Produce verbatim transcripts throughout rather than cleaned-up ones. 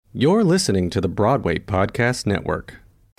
You're listening to the Broadway Podcast Network.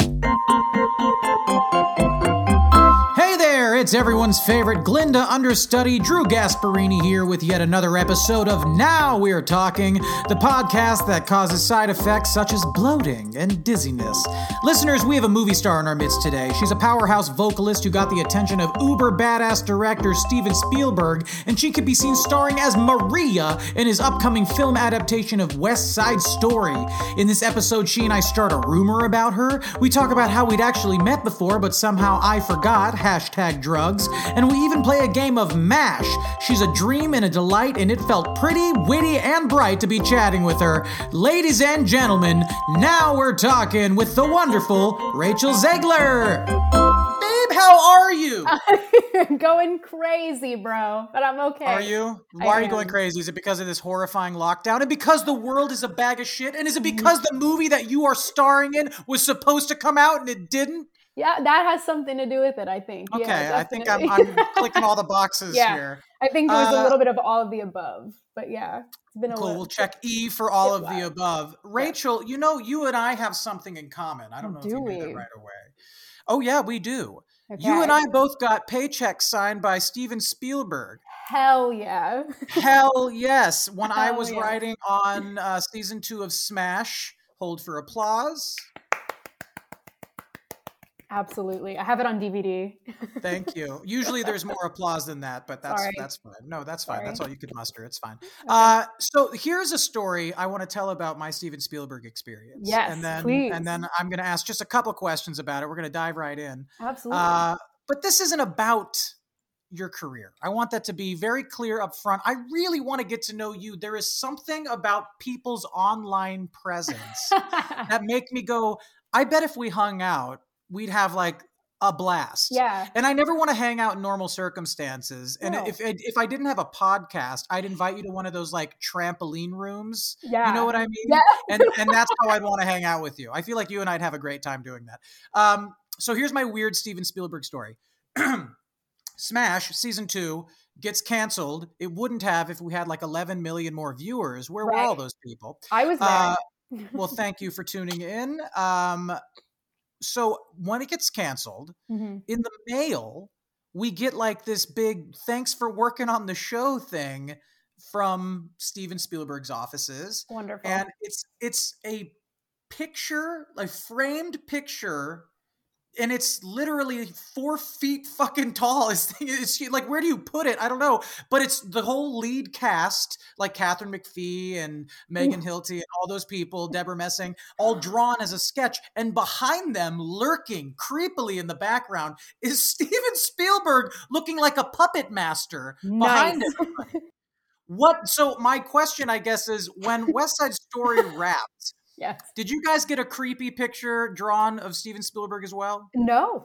Hey there, it's everyone's favorite Glinda understudy, Drew Gasparini here with yet another episode of Now We're Talking, the podcast that causes side effects such as bloating and dizziness. Listeners, we have a movie star in our midst today. She's a powerhouse vocalist who got the attention of uber badass director Steven Spielberg, and she could be seen starring as Maria in his upcoming film adaptation of West Side Story. In this episode, she and I start a rumor about her. We talk about how we'd actually met before, but somehow I forgot, hashtag drugs, and we even play a game of MASH. She's a dream and a delight, and it felt pretty, witty, and bright to be chatting with her. Ladies and gentlemen, now we're talking with the wonderful Rachel Zegler. Babe, how are you? I'm going crazy, bro, but I'm okay. Are you? Why I are you am. going crazy? Is it because of this horrifying lockdown? And because the world is a bag of shit? And is it because the movie that you are starring in was supposed to come out and it didn't? Yeah, that has something to do with it, I think. Okay, yeah, I think I'm, I'm clicking all the boxes yeah, here. I think it was Uh, a little bit of all of the above, but yeah, it's been a Cool, little. we'll check E for all of the Yeah. above. Rachel, you know, you and I have something in common. I don't know Do if you we? knew that right away. Oh, yeah, we do. Okay. You and I both got paychecks signed by Steven Spielberg. Hell yeah. Hell yes. When I Hell was yeah. writing on uh, season two of Smash, hold for applause. Absolutely. I have it on D V D. Thank you. Usually there's more applause than that, but that's Sorry. that's fine. No, that's fine. Sorry. That's all you could muster. It's fine. Uh, so here's a story I want to tell about my Steven Spielberg experience. Yes, and then please. and then I'm going to ask just a couple questions about it. We're going to dive right in. Absolutely. Uh, but this isn't about your career. I want that to be very clear up front. I really want to get to know you. There is something about people's online presence that make me go, I bet if we hung out, we'd have like a blast. Yeah. And I never want to hang out in normal circumstances. And No. if if I didn't have a podcast, I'd invite you to one of those like trampoline rooms. Yeah. You know what I mean? Yeah. And and that's how I'd want to hang out with you. I feel like you and I'd have a great time doing that. Um, so here's my weird Steven Spielberg story. Smash season two gets canceled. It wouldn't have if we had like eleven million more viewers. Where were Right. all those people? I was there. Uh, well, thank you for tuning in. Um, so when it gets canceled, Mhm. in the mail, we get like this big thanks for working on the show thing from Steven Spielberg's offices. Wonderful. And it's it's a picture, a framed picture, and it's literally four feet fucking tall. It's, it's like, where do you put it? I don't know. But it's the whole lead cast, like Catherine McPhee and Megan Hilty and all those people, Deborah Messing, all drawn as a sketch. And behind them, lurking creepily in the background, is Steven Spielberg looking like a puppet master behind Nice. it. What? So my question, I guess, is when West Side Story wrapped, Yes. did you guys get a creepy picture drawn of Steven Spielberg as well? No.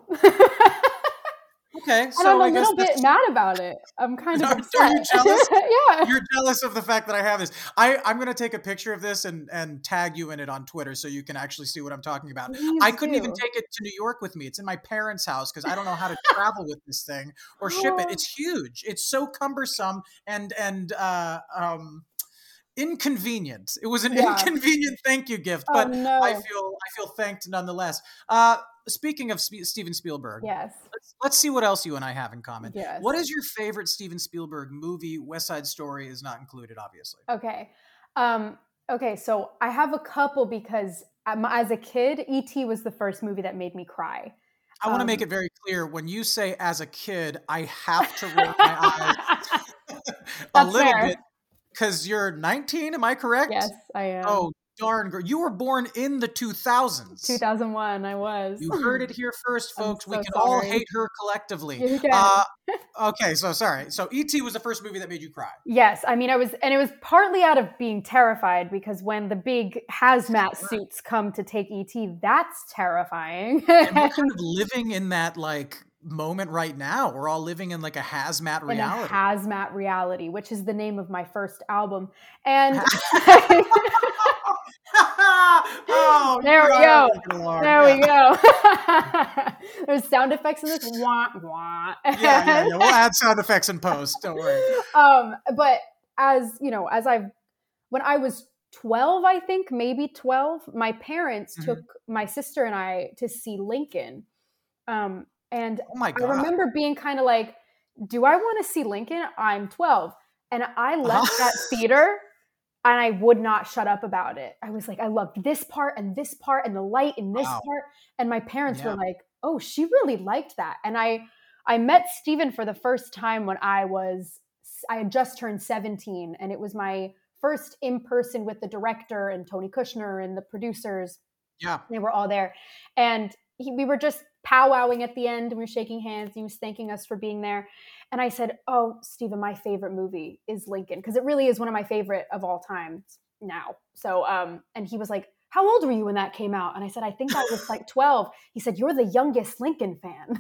Okay, And so I'm a I guess little bit that's- mad about it. I'm kind of Are- are upset. you jealous? Yeah. You're jealous of the fact that I have this. I, I'm going to take a picture of this and, and tag you in it on Twitter so you can actually see what I'm talking about. Please I couldn't even do. take it to New York with me. It's in my parents' house because I don't know how to travel with this thing or ship it. It's huge. It's so cumbersome and and uh, um, inconvenient. It was an Yeah. inconvenient thank you gift, Oh, but no. I feel I feel thanked nonetheless. Uh, speaking of Sp- Steven Spielberg, Yes. let's, let's see what else you and I have in common. Yes. What is your favorite Steven Spielberg movie? West Side Story is not included, obviously. Okay. Um, okay. So I have a couple because um, as a kid, E T was the first movie that made me cry. I want to Um, make it very clear. When you say as a kid, I have to roll my eyes a That's little fair. bit because you're nineteen. Am I correct? Yes, I am. Oh, darn girl. You were born in the two thousands. two thousand one, I was. You heard it here first, I'm folks. we so can all sorry. hate her collectively. You can. Uh, okay, so sorry. So E T was the first movie that made you cry. Yes, I mean, I was, and it was partly out of being terrified because when the big hazmat suits come to take E T, that's terrifying. And we're kind of living in that like moment right now. We're all living in like a hazmat In reality. a hazmat reality, which is the name of my first album. And oh, there we you go. are making alarm. There Yeah. we go. There's sound effects in this. Wah, wah. Yeah, yeah, yeah. We'll add sound effects in post. Don't worry. um, but as you know, as I've when I was twelve, I think, maybe twelve. My parents Mhm. took my sister and I to see Lincoln. Um, and Oh my I God. remember being kind of like, do I want to see Lincoln? I'm twelve. And I left Uh-huh. that theater and I would not shut up about it. I was like, I loved this part and this part and the light in this Wow. part. And my parents Yeah. were like, oh, she really liked that. And I, I met Steven for the first time when I was, I had just turned seventeen, and it was my first in person with the director and Tony Kushner and the producers. Yeah. They were all there. And he, we were just powwowing at the end and we were shaking hands. He was thanking us for being there. And I said, oh, Steven, my favorite movie is Lincoln, because it really is one of my favorite of all time now. So, um, and he was like, how old were you when that came out? And I said, I think I was like twelve. He said, you're the youngest Lincoln fan.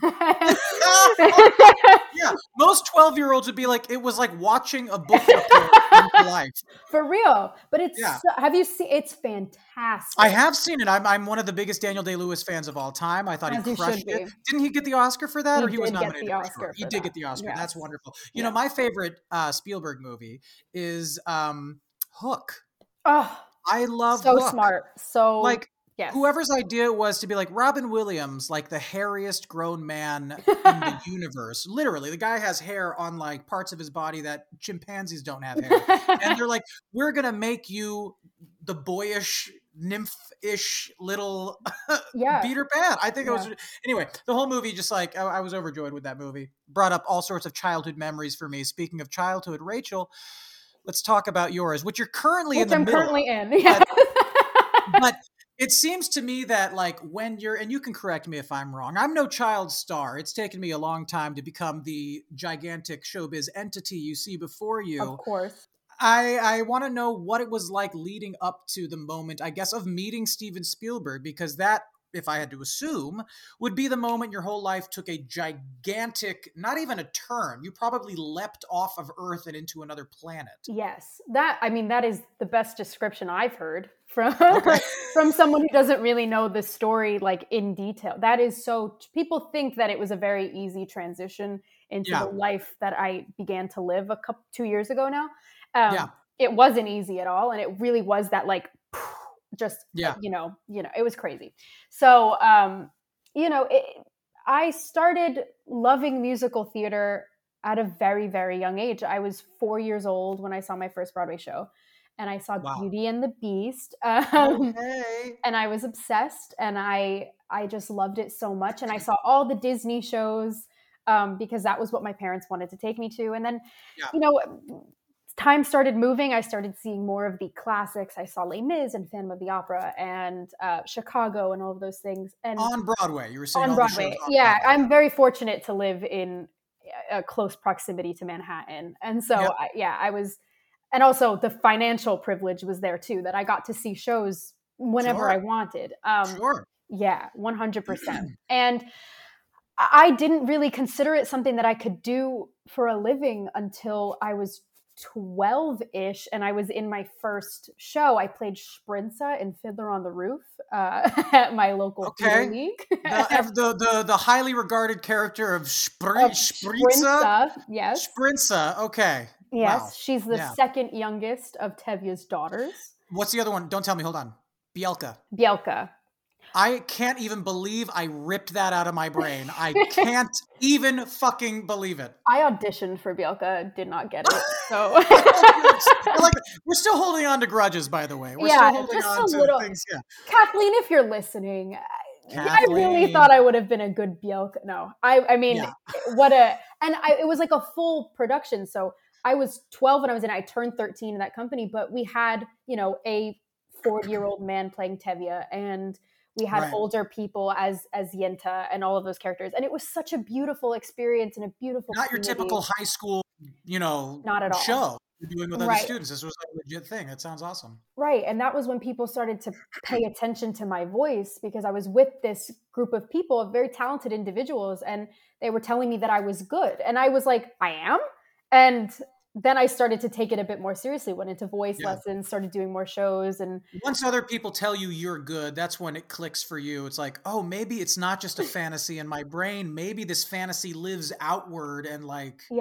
Yeah, most twelve-year-olds would be like, it was like watching a book report in life. For real. But it's, Yeah. so, have you seen, it's fantastic. I have seen it. I'm I'm one of the biggest Daniel Day-Lewis fans of all time. I thought As he you crushed should it. be. Didn't he get the Oscar for that, He or he was did get nominated the for Oscar sure? He for did that. get the Oscar. Yes. That's wonderful. You Yeah. know, my favorite uh, Spielberg movie is um, Hook. Oh, I love so Hook. smart. So Like, yes. whoever's idea it was to be like Robin Williams, like the hairiest grown man in the universe. Literally, the guy has hair on like parts of his body that chimpanzees don't have hair. And they're like, we're going to make you the boyish, nymph-ish little Yeah. Peter Pan. I think it was, Yeah. anyway, the whole movie, just like, I, I was overjoyed with that movie. Brought up all sorts of childhood memories for me. Speaking of childhood, Rachel, let's talk about yours, which you're currently Which in the I'm middle currently of. in. Yeah. But, but it seems to me that like when you're, and you can correct me if I'm wrong, I'm no child star. It's taken me a long time to become the gigantic showbiz entity you see before you. Of course. I, I want to know what it was like leading up to the moment, I guess, of meeting Steven Spielberg, because that, if I had to assume, would be the moment your whole life took a gigantic, not even a turn. You probably leapt off of Earth and into another planet. Yes. That, I mean, that is the best description I've heard from, Okay. from someone who doesn't really know the story like in detail. That is so, people think that it was a very easy transition into Yeah. the life that I began to live a couple, two years ago now. Um, Yeah. It wasn't easy at all. And it really was that like, just, Yeah. you know, you know, it was crazy. So, um, you know, it, I started loving musical theater at a very, very young age. I was four years old when I saw my first Broadway show, and I saw Wow. Beauty and the Beast. Um, Okay. and I was obsessed, and I, I just loved it so much. And I saw all the Disney shows, um, because that was what my parents wanted to take me to. And then, Yeah. you know, time started moving. I started seeing more of the classics. I saw Les Mis and Phantom of the Opera and uh, Chicago and all of those things. And On Broadway, you were saying on all Broadway. the shows on Yeah, Broadway. I'm very fortunate to live in a close proximity to Manhattan. And so, Yeah. I, yeah, I was, and also the financial privilege was there too, that I got to see shows whenever Sure. I wanted. Um, Sure. Yeah, one hundred percent. And I didn't really consider it something that I could do for a living until I was twelve-ish, and I was in my first show. I played Sprinza in Fiddler on the Roof uh, at my local Okay. theater league. The, ev- the the the highly regarded character of Spr- Of Spritza. Sprinza, yes. Sprinza. Okay. Yes, Wow. she's the Yeah. second youngest of Tevye's daughters. What's the other one? Don't tell me. Hold on. Bielka. Bielka. I can't even believe I ripped that out of my brain. I can't even fucking believe it. I auditioned for Bielka, did not get it. So I like it. We're still holding on to grudges, by the way. We're Yeah, still holding just on a to little- things. Yeah. Kathleen, if you're listening, I- I really Kathleen. thought I would have been a good Bielka. No, I, I mean, Yeah. what a, and I, it was like a full production. So I was twelve when I was in, I turned thirteen in that company, but we had, you know, a forty year old man playing Tevye, and we had Right. older people as, as Yenta and all of those characters. And it was such a beautiful experience and a beautiful, Not your community. typical high school, you know, Not at all. show you're doing with other Right. students. This was like a legit thing. It sounds awesome. Right. And that was when people started to pay attention to my voice, because I was with this group of people, of very talented individuals, and they were telling me that I was good. And I was like, I am. And then I started to take it a bit more seriously, went into voice Yeah. lessons, started doing more shows. And Once other people tell you you're good, that's when it clicks for you. It's like, oh, maybe it's not just a fantasy in my brain. Maybe this fantasy lives outward and like, yeah,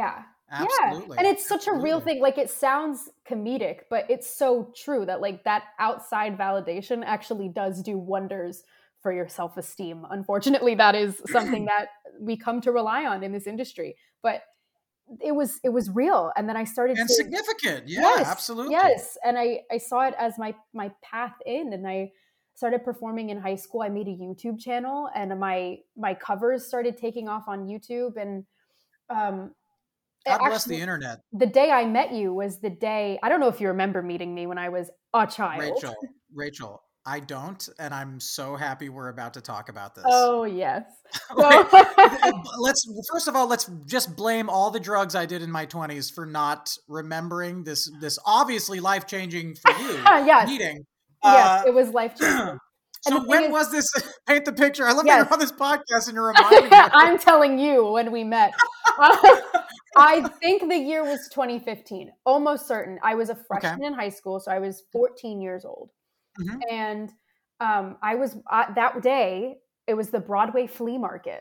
Absolutely. Yeah. And it's such Absolutely. a real thing. Like, it sounds comedic, but it's so true that like that outside validation actually does do wonders for your self-esteem. Unfortunately, that is something that we come to rely on in this industry. But it was it was real. And then I started and to significant. Yeah, yes, absolutely. Yes. And I, I saw it as my my path in, and I started performing in high school. I made a YouTube channel, and my my covers started taking off on YouTube. And um God bless actually, the internet. the day I met you was the day, I don't know if you remember meeting me when I was a child. Rachel, Rachel, I don't, and I'm so happy we're about to talk about this. Oh, yes. So, let's first of all, let's just blame all the drugs I did in my twenties for not remembering this this obviously life-changing for you yes. meeting. Yes, uh, it was life-changing. So when is, was this? Paint the picture. I love yes. that you're on this podcast and you're reminding me. I'm telling you when we met. Uh, I think the year was twenty fifteen. Almost certain. I was a freshman okay. in high school, so I was fourteen years old. Mm-hmm. And um, I was, uh, that day, it was the Broadway flea market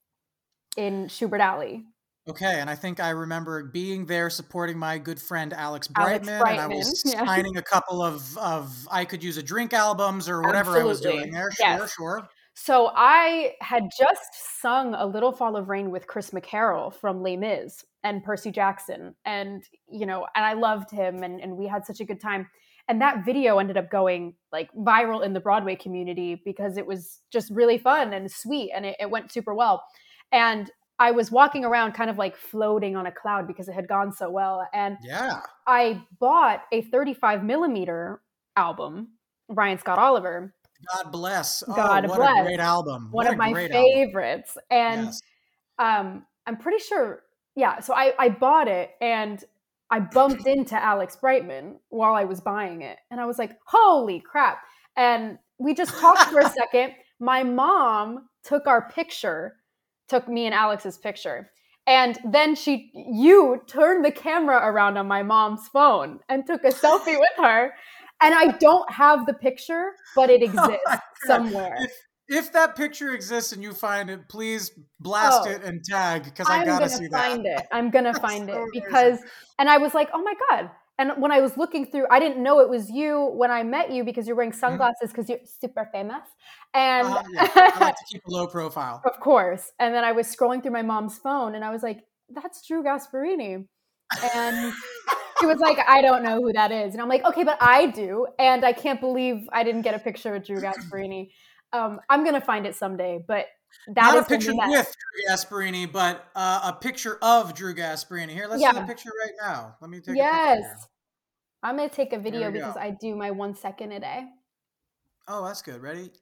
in Schubert Alley. Okay, and I think I remember being there supporting my good friend Alex Brightman, Alex Brightman. and I was yeah. signing a couple of, of I Could Use a Drink albums or whatever Absolutely. I was doing there. Sure, yes. sure. So I had just sung A Little Fall of Rain with Chris McCarroll from Les Mis and Percy Jackson. And, you know, and I loved him, and, and we had such a good time. And that video ended up going like viral in the Broadway community because it was just really fun and sweet, and it, it went super well. And I was walking around kind of like floating on a cloud because it had gone so well. And yeah, I bought a thirty-five millimeter album, Brian Scott Oliver. God bless. Oh, God what bless. a great album. One what of my favorites. Album. And yes. um, I'm pretty sure, yeah, so I, I bought it, and I bumped into Alex Brightman while I was buying it. And I was like, holy crap. And we just talked for a second. My mom took our picture, took me and Alex's picture. And then she, you turned the camera around on my mom's phone and took a selfie with her. And I don't have the picture, but it exists oh somewhere. If, if that picture exists and you find it, please blast oh, it and tag, because I gotta see that. I'm gonna find it. I'm gonna find so it because, amazing. And I was like, oh my God. And when I was looking through, I didn't know it was you when I met you because you're wearing sunglasses because mm-hmm. you're super famous. And uh, yeah. I like to keep a low profile. Of course. And then I was scrolling through my mom's phone, and I was like, that's Drew Gasparini. And she was like, I don't know who that is. And I'm like, okay, but I do. And I can't believe I didn't get a picture of Drew Gasparini. Um, I'm going to find it someday, but that Not is a picture with Drew Gasparini, but uh, a picture of Drew Gasparini. Here, let's yeah. see the picture right now. Let me take yes. a picture. Yes. I'm going to take a video because go. I do my one second a day. Oh, that's good. Ready?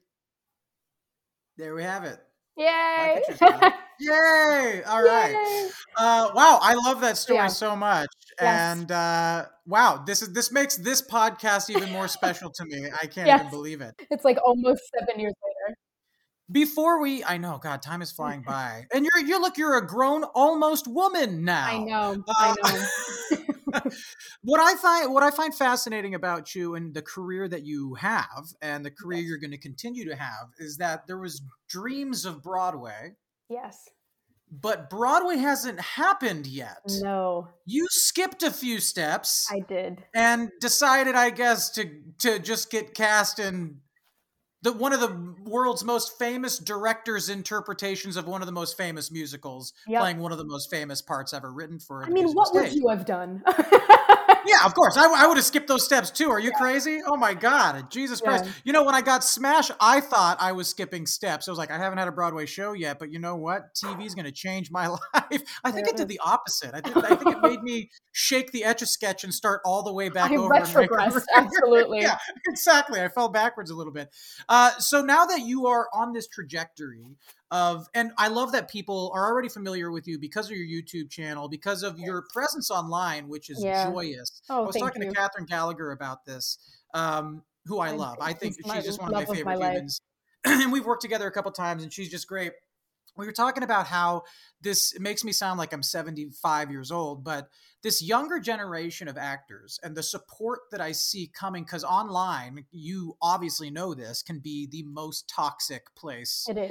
There we have it. Yay. Yay. All right. Yay. Uh, wow. I love that story yeah. so much. Yes. And uh, wow, this is this makes this podcast even more special to me. I can't yes. even believe it. It's like almost seven years later. Before we, I know, God, time is flying by. And you're, you look, you're a grown, almost woman now. I know. Uh, I know. what I find, what I find fascinating about you and the career that you have, and the career yes. you're going to continue to have, is that there was dreams of Broadway. Yes. But Broadway hasn't happened yet. No. You skipped a few steps. I did. And decided, I guess, to to just get cast in the one of the world's most famous directors' interpretations of one of the most famous musicals, yep. playing one of the most famous parts ever written for a I mean, what stage. would you have done? Yeah, of course. I, I would have skipped those steps too. Are you yeah. crazy? Oh my God. Jesus yeah. Christ. You know, when I got Smash, I thought I was skipping steps. I was like, I haven't had a Broadway show yet, but you know what? T V is going to change my life. I think it did the opposite. I think, I think it made me shake the Etch-a-Sketch and start all the way back I over. Retrogressed, absolutely. Yeah, exactly. I fell backwards a little bit. Uh, so now that you are on this trajectory of, and I love that people are already familiar with you because of your YouTube channel, because of your presence online, which is yeah. joyous. Oh, I was talking you. to Catherine Gallagher about this, um, who I love. I think she's just one of my favorite of my humans. And we've worked together a couple times, and she's just great. We were talking about how this it makes me sound like I'm seventy-five years old, but this younger generation of actors and the support that I see coming, because online, you obviously know this, can be the most toxic place. It is.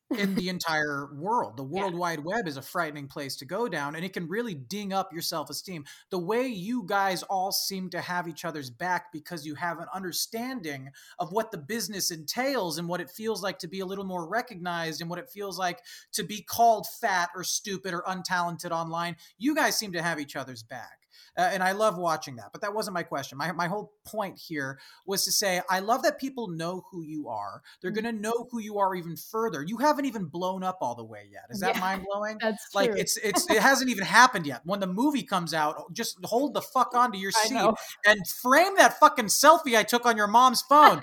in the entire world. The World Yeah. Wide Web is a frightening place to go down, and it can really ding up your self-esteem. The way you guys all seem to have each other's back because you have an understanding of what the business entails and what it feels like to be a little more recognized and what it feels like to be called fat or stupid or untalented online. You guys seem to have each other's back. Uh, and I love watching that, but that wasn't my question. My, my whole point here was to say, I love that people know who you are. They're Mm. going to know who you are even further. You haven't even blown up all the way yet. Is that Yeah, mind blowing? that's Like true. it's, it's, it hasn't even happened yet. When the movie comes out, just hold the fuck onto your I seat know. and frame that fucking selfie I took on your mom's phone.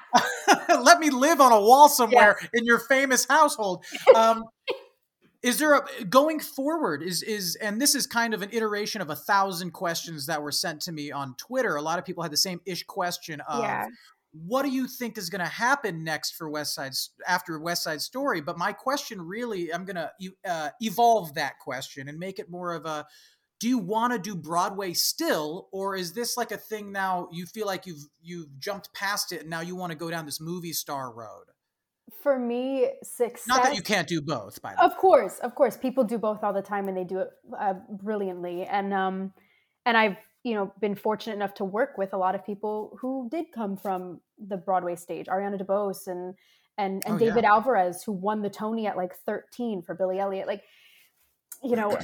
Let me live on a wall somewhere in your famous household. Um, Is there a going forward is is and this is kind of an iteration of a thousand questions that were sent to me on Twitter. A lot of people had the same ish question of Yeah. what do you think is going to happen next for West Side after West Side Story? But my question really, I'm going to uh, evolve that question and make it more of a, do you want to do Broadway still, or is this like a thing now you feel like you've you've jumped past it and now you want to go down this movie star road? For me, success. Not that you can't do both, by the way. Of course, of course, people do both all the time, and they do it uh, brilliantly. And um, and I've you know been fortunate enough to work with a lot of people who did come from the Broadway stage, Ariana DeBose and and and Oh, David yeah. Alvarez, who won the Tony at like thirteen for Billy Elliot. Like, you know,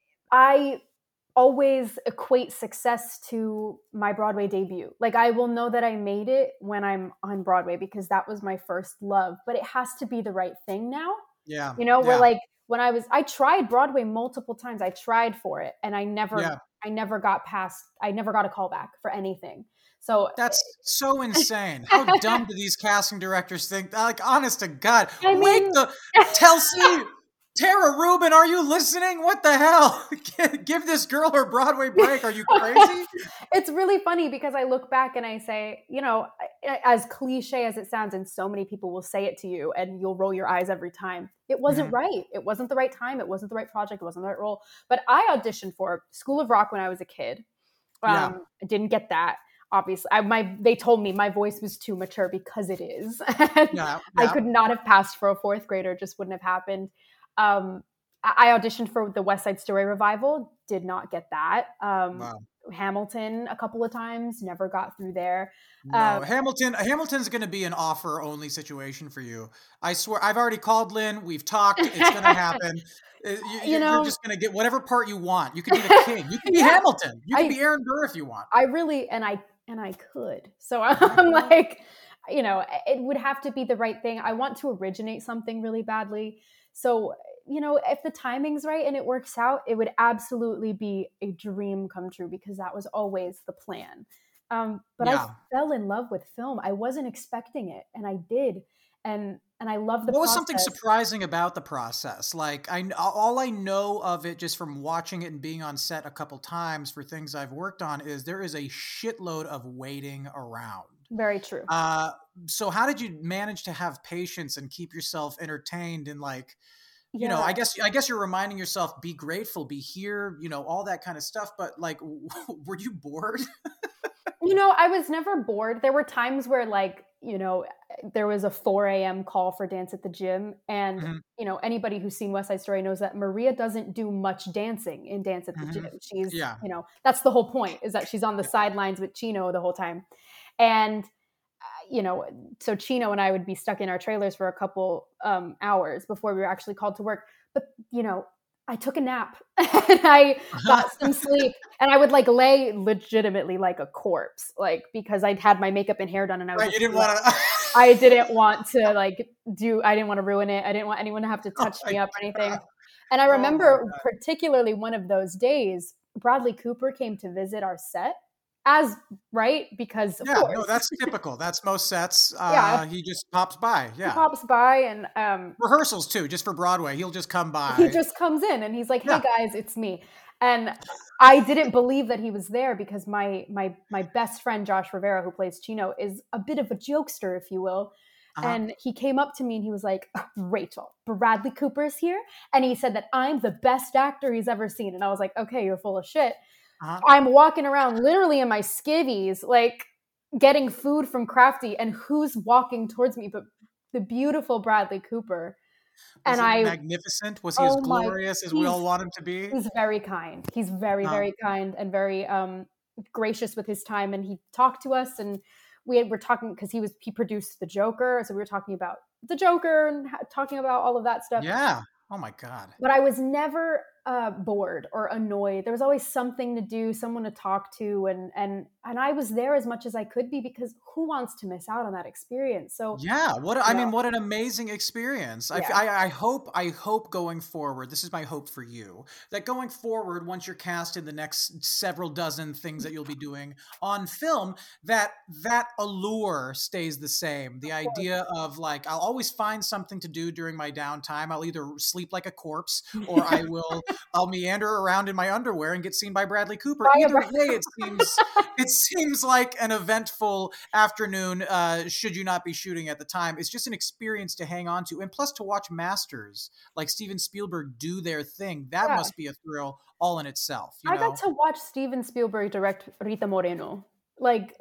I always equate success to my Broadway debut. Like, I will know that I made it when I'm on Broadway because that was my first love, but it has to be the right thing now. Yeah. You know, yeah. where like when I was, I tried Broadway multiple times. I tried for it and I never, Yeah. I never got past, I never got a call back for anything. So That's so insane. How dumb do these casting directors think? Like, honest to God, I wake mean- the Telsey, Tara Rubin, are you listening? What the hell? Give this girl her Broadway break. Are you crazy? It's really funny because I look back and I say, you know, as cliche as it sounds, and so many people will say it to you and you'll roll your eyes every time. It wasn't Mhm. right. It wasn't the right time. It wasn't the right project. It wasn't the right role. But I auditioned for School of Rock when I was a kid. Um, Yeah. I didn't get that. Obviously, I, my they told me my voice was too mature because it is. And Yeah, I yeah. could not have passed for a fourth grader. It just wouldn't have happened. Um, I I auditioned for the West Side Story revival. Did not get that. Um, Wow. Hamilton a couple of times. Never got through there. No, Um, Hamilton. Hamilton's going to be an offer-only situation for you. I swear. I've already called Lynn. We've talked. It's going to happen. Uh, You, You you're know- just going to get whatever part you want. You can be the king. You can be Yeah. Hamilton. You can I- be Aaron Burr if you want. I really and I and I could. So I'm like, you know, it would have to be the right thing. I want to originate something really badly. So, you know, if the timing's right and it works out, it would absolutely be a dream come true because that was always the plan. Um, but Yeah. I fell in love with film. I wasn't expecting it, and I did. And and I love the What was process. something surprising about the process? Like I, all I know of it just from watching it and being on set a couple times for things I've worked on is there is a shitload of waiting around. Very true. Uh, so how did you manage to have patience and keep yourself entertained and like, you know, Yeah. I guess I guess you're reminding yourself, be grateful, be here, you know, all that kind of stuff. But like, were you bored? You know, I was never bored. There were times where, like, you know, there was a four a.m. call for dance at the gym. And, Mhm. you know, anybody who's seen West Side Story knows that Maria doesn't do much dancing in Dance at the Mhm. Gym. She's, Yeah. you know, that's the whole point, is that she's on the sidelines with Chino the whole time. And, uh, you know, so Chino and I would be stuck in our trailers for a couple um, hours before we were actually called to work. But, you know, I took a nap and I got some sleep, and I would like lay legitimately like a corpse, like because I'd had my makeup and hair done, and I was Right, you just didn't like- want to. I didn't want to like do, I didn't want to ruin it. I didn't want anyone to have to touch Oh me my up or anything. God. And I Oh my remember God. particularly one of those days, Bradley Cooper came to visit our set as, right? Because of Yeah, course no, that's typical. That's most sets. Uh, Yeah. He just pops by. he Yeah. pops by and um, Rehearsals too, just for Broadway. He'll just come by. he just comes in and he's like, "Hey Yeah. guys, it's me." And I didn't believe that he was there because my my my best friend Josh Rivera, who plays Chino, is a bit of a jokester, if you will. Uh-huh. And he came up to me and he was like, "Rachel, Bradley Cooper's here." And he said that I'm the best actor he's ever seen. And I was like, "Okay, you're full of shit." Uh-huh. I'm walking around literally in my skivvies, like getting food from Crafty, and who's walking towards me but the beautiful Bradley Cooper. And Was it I, magnificent? Was he as oh my, glorious as we he's all want him to be? he's very kind. He's very, Uh, very kind and very um, gracious with his time. And he talked to us, and we had, were talking because he was he produced the Joker, so we were talking about the Joker and ha- talking about all of that stuff. yeah. Oh my God. But I was never uh, bored or annoyed. There was always something to do, someone to talk to, and and and I was there as much as I could be, because who wants to miss out on that experience? So, Yeah, what a- you I know, mean, what an amazing experience. I, f- yeah, I, I hope, I hope going forward, this is my hope for you, that going forward, once you're cast in the next several dozen things that you'll be doing on film, that that allure stays the same. The of course. idea of like, I'll always find something to do during my downtime. I'll either sleep like a corpse, or I will, I'll meander around in my underwear and get seen by Bradley Cooper. By a Either Brad- way, it seems, it seems like an eventful afternoon, uh, should you not be shooting at the time. It's just an experience to hang on to. And plus, to watch masters like Steven Spielberg do their thing, that Yeah. must be a thrill all in itself. You I know? got to watch Steven Spielberg direct Rita Moreno, like,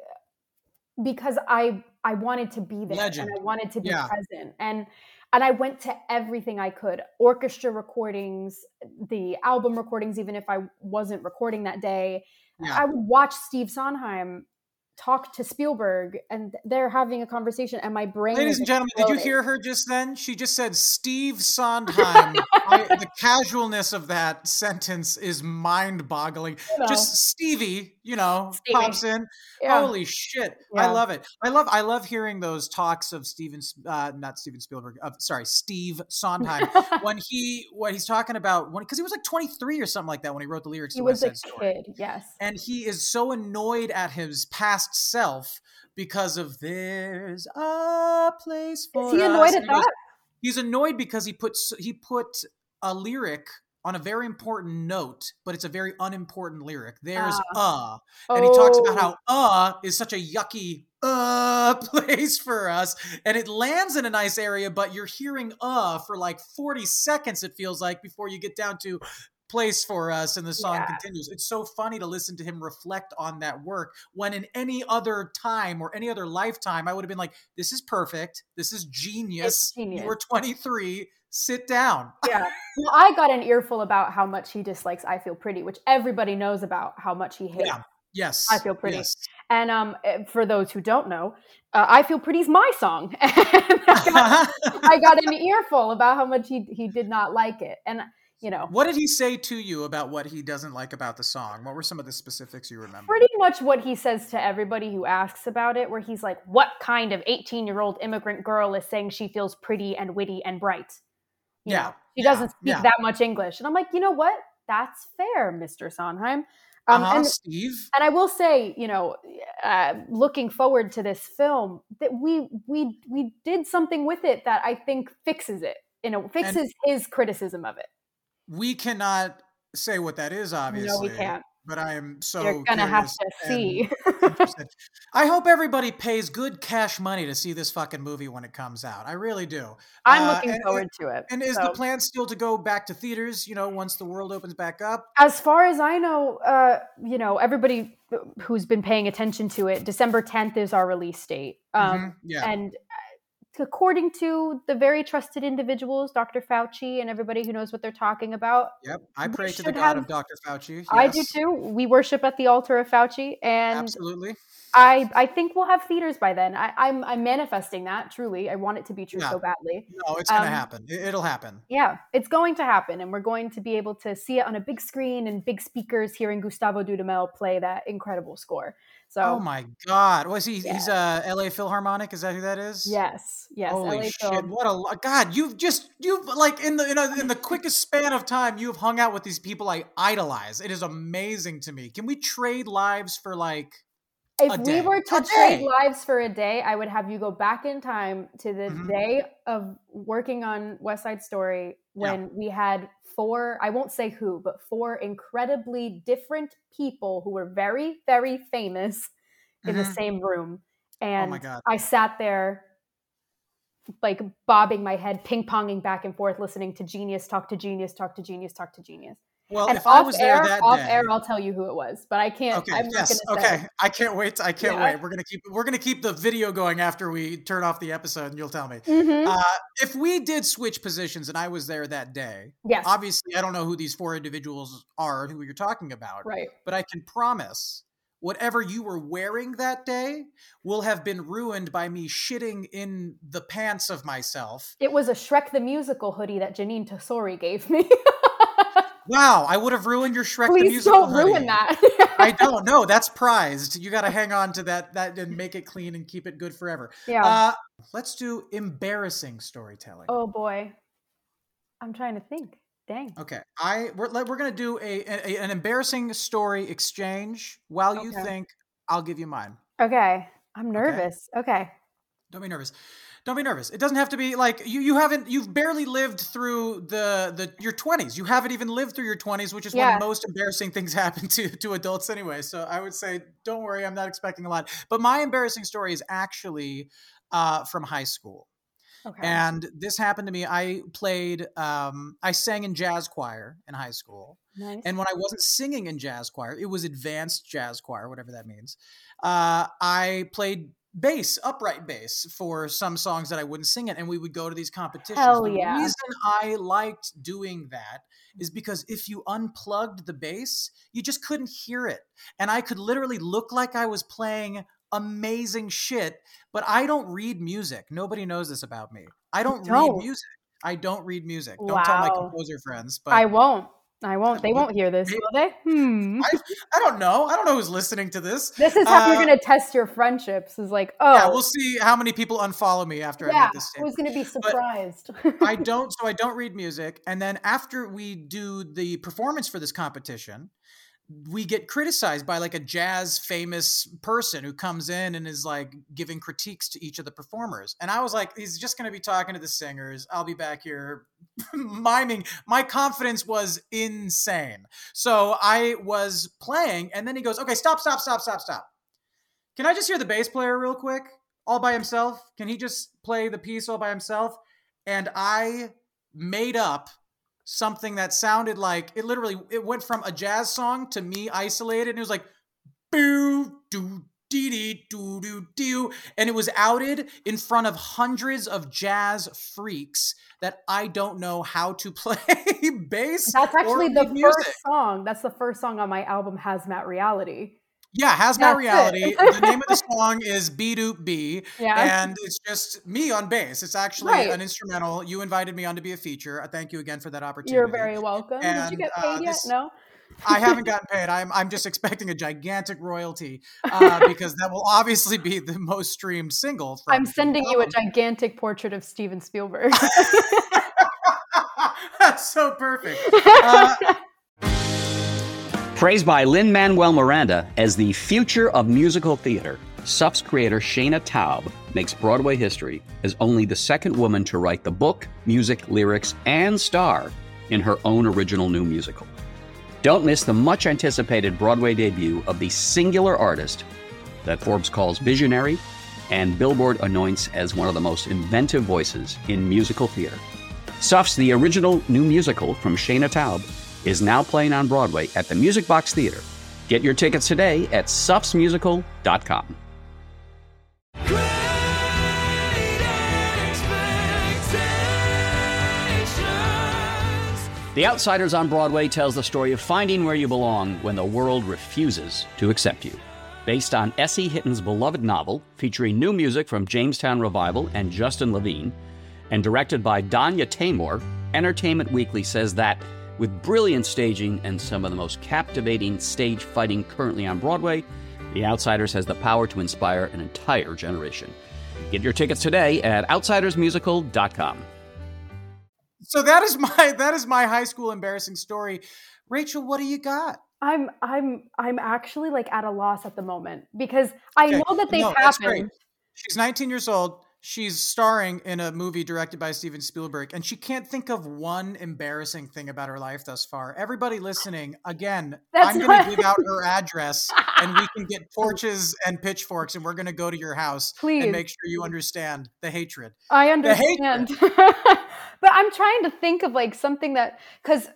because I I wanted to be there Legend. and I wanted to be Yeah. present, and and I went to everything I could, orchestra recordings, the album recordings, even if I wasn't recording that day. Yeah. I would watch Steve Sondheim talk to Spielberg, and they're having a conversation, and my brain Ladies is and gentlemen, did you exploding. hear her just then? She just said Steve Sondheim. I, the casualness of that sentence is mind-boggling. You know. Just Stevie, you know, Stevie. pops in. Yeah. Holy shit! Yeah. I love it. I love. I love hearing those talks of Steven, uh, not Steven Spielberg. Uh, sorry, Steve Sondheim. when he, when he's talking about when, because he was like twenty-three or something like that when he wrote the lyrics He to was West a Side Story. kid, yes. And he is so annoyed at his past self because of "There's a place for Is he annoyed us." at And he goes- that? He's annoyed because he puts he put a lyric on a very important note, but it's a very unimportant lyric. There's uh, and he talks about how uh is such a yucky uh place for us, and it lands in a nice area, but you're hearing uh for like forty seconds, it feels like, before you get down to place for us and the song Yeah. continues. It's so funny to listen to him reflect on that work, when in any other time or any other lifetime I would have been like, this is perfect, this is genius, It's genius. you were twenty-three, sit down. Yeah. Well, I got an earful about how much he dislikes I Feel Pretty, which everybody knows about how much he hates Yeah. Yes. I Feel Pretty. Yes. And um, for those who don't know, uh, I Feel Pretty's my song. And I, got, I got an earful about how much he, he did not like it. And, you know, What did he say to you about what he doesn't like about the song? What were some of the specifics you remember? pretty much what he says to everybody who asks about it, where he's like, what kind of eighteen-year-old immigrant girl is saying she feels pretty and witty and bright? You Yeah, know, she yeah, doesn't speak yeah. that much English. And I'm like, you know what? That's fair, Mister Sondheim. Um, uh-huh, and, Steve. and I will say, you know, uh, looking forward to this film, that we we we did something with it that I think fixes it. You know, fixes his criticism of it. We cannot say what that is, obviously. No, we can't. But I am so You're gonna have curious to and see. interested. I hope everybody pays good cash money to see this fucking movie when it comes out. I really do. I'm Uh, looking and- forward to it. And is So, the plan still to go back to theaters, you know, once the world opens back up? as far as I know, uh, you know, everybody who's been paying attention to it, December tenth is our release date. Um, Mhm, yeah. And according to the very trusted individuals, Doctor Fauci and everybody who knows what they're talking about, Yep. I we pray to the should God have- of Doctor Fauci. I do Yes, too. We worship at the altar of Fauci, and absolutely. I I think we'll have theaters by then. I, I'm I'm manifesting that, truly. I want it to be true Yeah. so badly. No, it's going to Um, happen. It- It'll happen. Yeah, it's going to happen, and we're going to be able to see it on a big screen and big speakers, hearing Gustavo Dudamel play that incredible score. So, Oh my God. Was he, Yeah. he's a L A Philharmonic? Is that who that is? yes, yes, Holy L A shit! Film. What a lo- God! You've just you've like in the in, a, in the quickest span of time, you've hung out with these people I idolize. It is amazing to me. Can we trade lives for like? If a we day. were to A trade day. lives for a day, I would have you go back in time to the Mhm. day of working on West Side Story, when we had four, I won't say who, but four incredibly different people who were very, very famous in the Mhm. same room. And Oh my God. I sat there like bobbing my head, ping-ponging back and forth, listening to genius talk to genius, talk to genius, talk to genius. Well, And if I off was air, there that off day, air, I'll tell you who it was, but I can't. okay, I'm not yes, going to say. okay. I can't wait. I can't Yeah. wait. We're gonna keep we're gonna keep the video going after we turn off the episode, and you'll tell me. Mhm. Uh, if we did switch positions and I was there that day, Yes. obviously I don't know who these four individuals are who you're talking about, Right. but I can promise whatever you were wearing that day will have been ruined by me shitting in the pants of myself. It was a Shrek the Musical hoodie that Janine Tesori gave me. Wow, I would have ruined your Shrek the Please Musical don't ruin hoodie. that. I don't know. That's prized. You got to hang on to that that and make it clean and keep it good forever. Yeah. Uh, let's do embarrassing storytelling. Oh boy. I'm trying to think. Dang. Okay, I we're we're gonna do a, a an embarrassing story exchange. While you Okay. think, I'll give you mine. Okay. I'm nervous. Okay. Don't be nervous. Don't be nervous. It doesn't have to be like you. You haven't. You've barely lived through the the your twenties. You haven't even lived through your twenties, which is Yeah. when most embarrassing things happen to to adults anyway. So I would say, don't worry. I'm not expecting a lot. But my embarrassing story is actually uh, from high school. Okay. And this happened to me. I played, um, I sang in jazz choir in high school. Nice. And when I wasn't singing in jazz choir, it was advanced jazz choir, whatever that means. Uh, I played bass, upright bass for some songs that I wouldn't sing it. And we would go to these competitions. Hell the yeah. reason I liked doing that is because if you unplugged the bass, you just couldn't hear it. And I could literally look like I was playing amazing shit, but I don't read music. Nobody knows this about me. I don't read don't. music. I don't read music. Don't tell my Wow. composer friends, but I won't. I won't. They What- won't hear this, they- will they? Hmm. I, I don't know. I don't know who's listening to this. This is how Uh, you're going to test your friendships. Is like, oh, Yeah, we'll see how many people unfollow me after I yeah, make this statement. who's going to be surprised? I don't, so I don't read music. And then after we do the performance for this competition, we get criticized by like a jazz famous person who comes in and is like giving critiques to each of the performers. And I was like, he's just going to be talking to the singers. I'll be back here miming. My confidence was insane. So I was playing and then he goes, okay, stop, stop, stop, stop, stop. Can I just hear the bass player real quick? All by himself? Can he just play the piece all by himself? And I made up something that sounded like it literally it went from a jazz song to me isolated, and it was like boo doo dee dee doo doo doo, and it was outed in front of hundreds of jazz freaks that I don't know how to play bass. That's actually or the read music. first song. That's the first song on my album, Hazmat Reality. Yeah, Hazmat That's Reality. it. The name of the song is Be Doop Be, Yeah. and it's just me on bass. It's actually Right. an instrumental. You invited me on to be a feature. I thank you again for that opportunity. You're very welcome. Did And, you get uh, paid yet? this- No. I haven't gotten paid. I'm I'm just expecting a gigantic royalty uh, because that will obviously be the most streamed single. From, I'm from sending the you a album. gigantic portrait of Steven Spielberg. That's so perfect. Uh, Praised by Lin-Manuel Miranda as the future of musical theater, S U F's creator Shayna Taub makes Broadway history as only the second woman to write the book, music, lyrics, and star in her own original new musical. Don't miss the much-anticipated Broadway debut of the singular artist that Forbes calls visionary and Billboard anoints as one of the most inventive voices in musical theater. S U F's The Original New Musical from Shayna Taub is now playing on Broadway at the Music Box Theater. Get your tickets today at sufs musical dot com. The Outsiders on Broadway tells the story of finding where you belong when the world refuses to accept you. Based on Essie Hitton's beloved novel, featuring new music from Jamestown Revival and Justin Levine, and directed by Danya Tamor, Entertainment Weekly says that with brilliant staging and some of the most captivating stage fighting currently on Broadway, The Outsiders has the power to inspire an entire generation. Get your tickets today at outsiders musical dot com. so that is my that is my high school embarrassing story. Rachel, what do you got? I'm I'm I'm actually like at a loss at the moment because I Okay, know that they've no, that's great. happened. She's nineteen years old. She's starring in a movie directed by Steven Spielberg, and she can't think of one embarrassing thing about her life thus far. Everybody listening, again, That's I'm going not- to give out her address, and we can get torches and pitchforks, and we're going to go to your house Please. and make sure you understand the hatred. I The hatred. understand. But I'm trying to think of like something that, because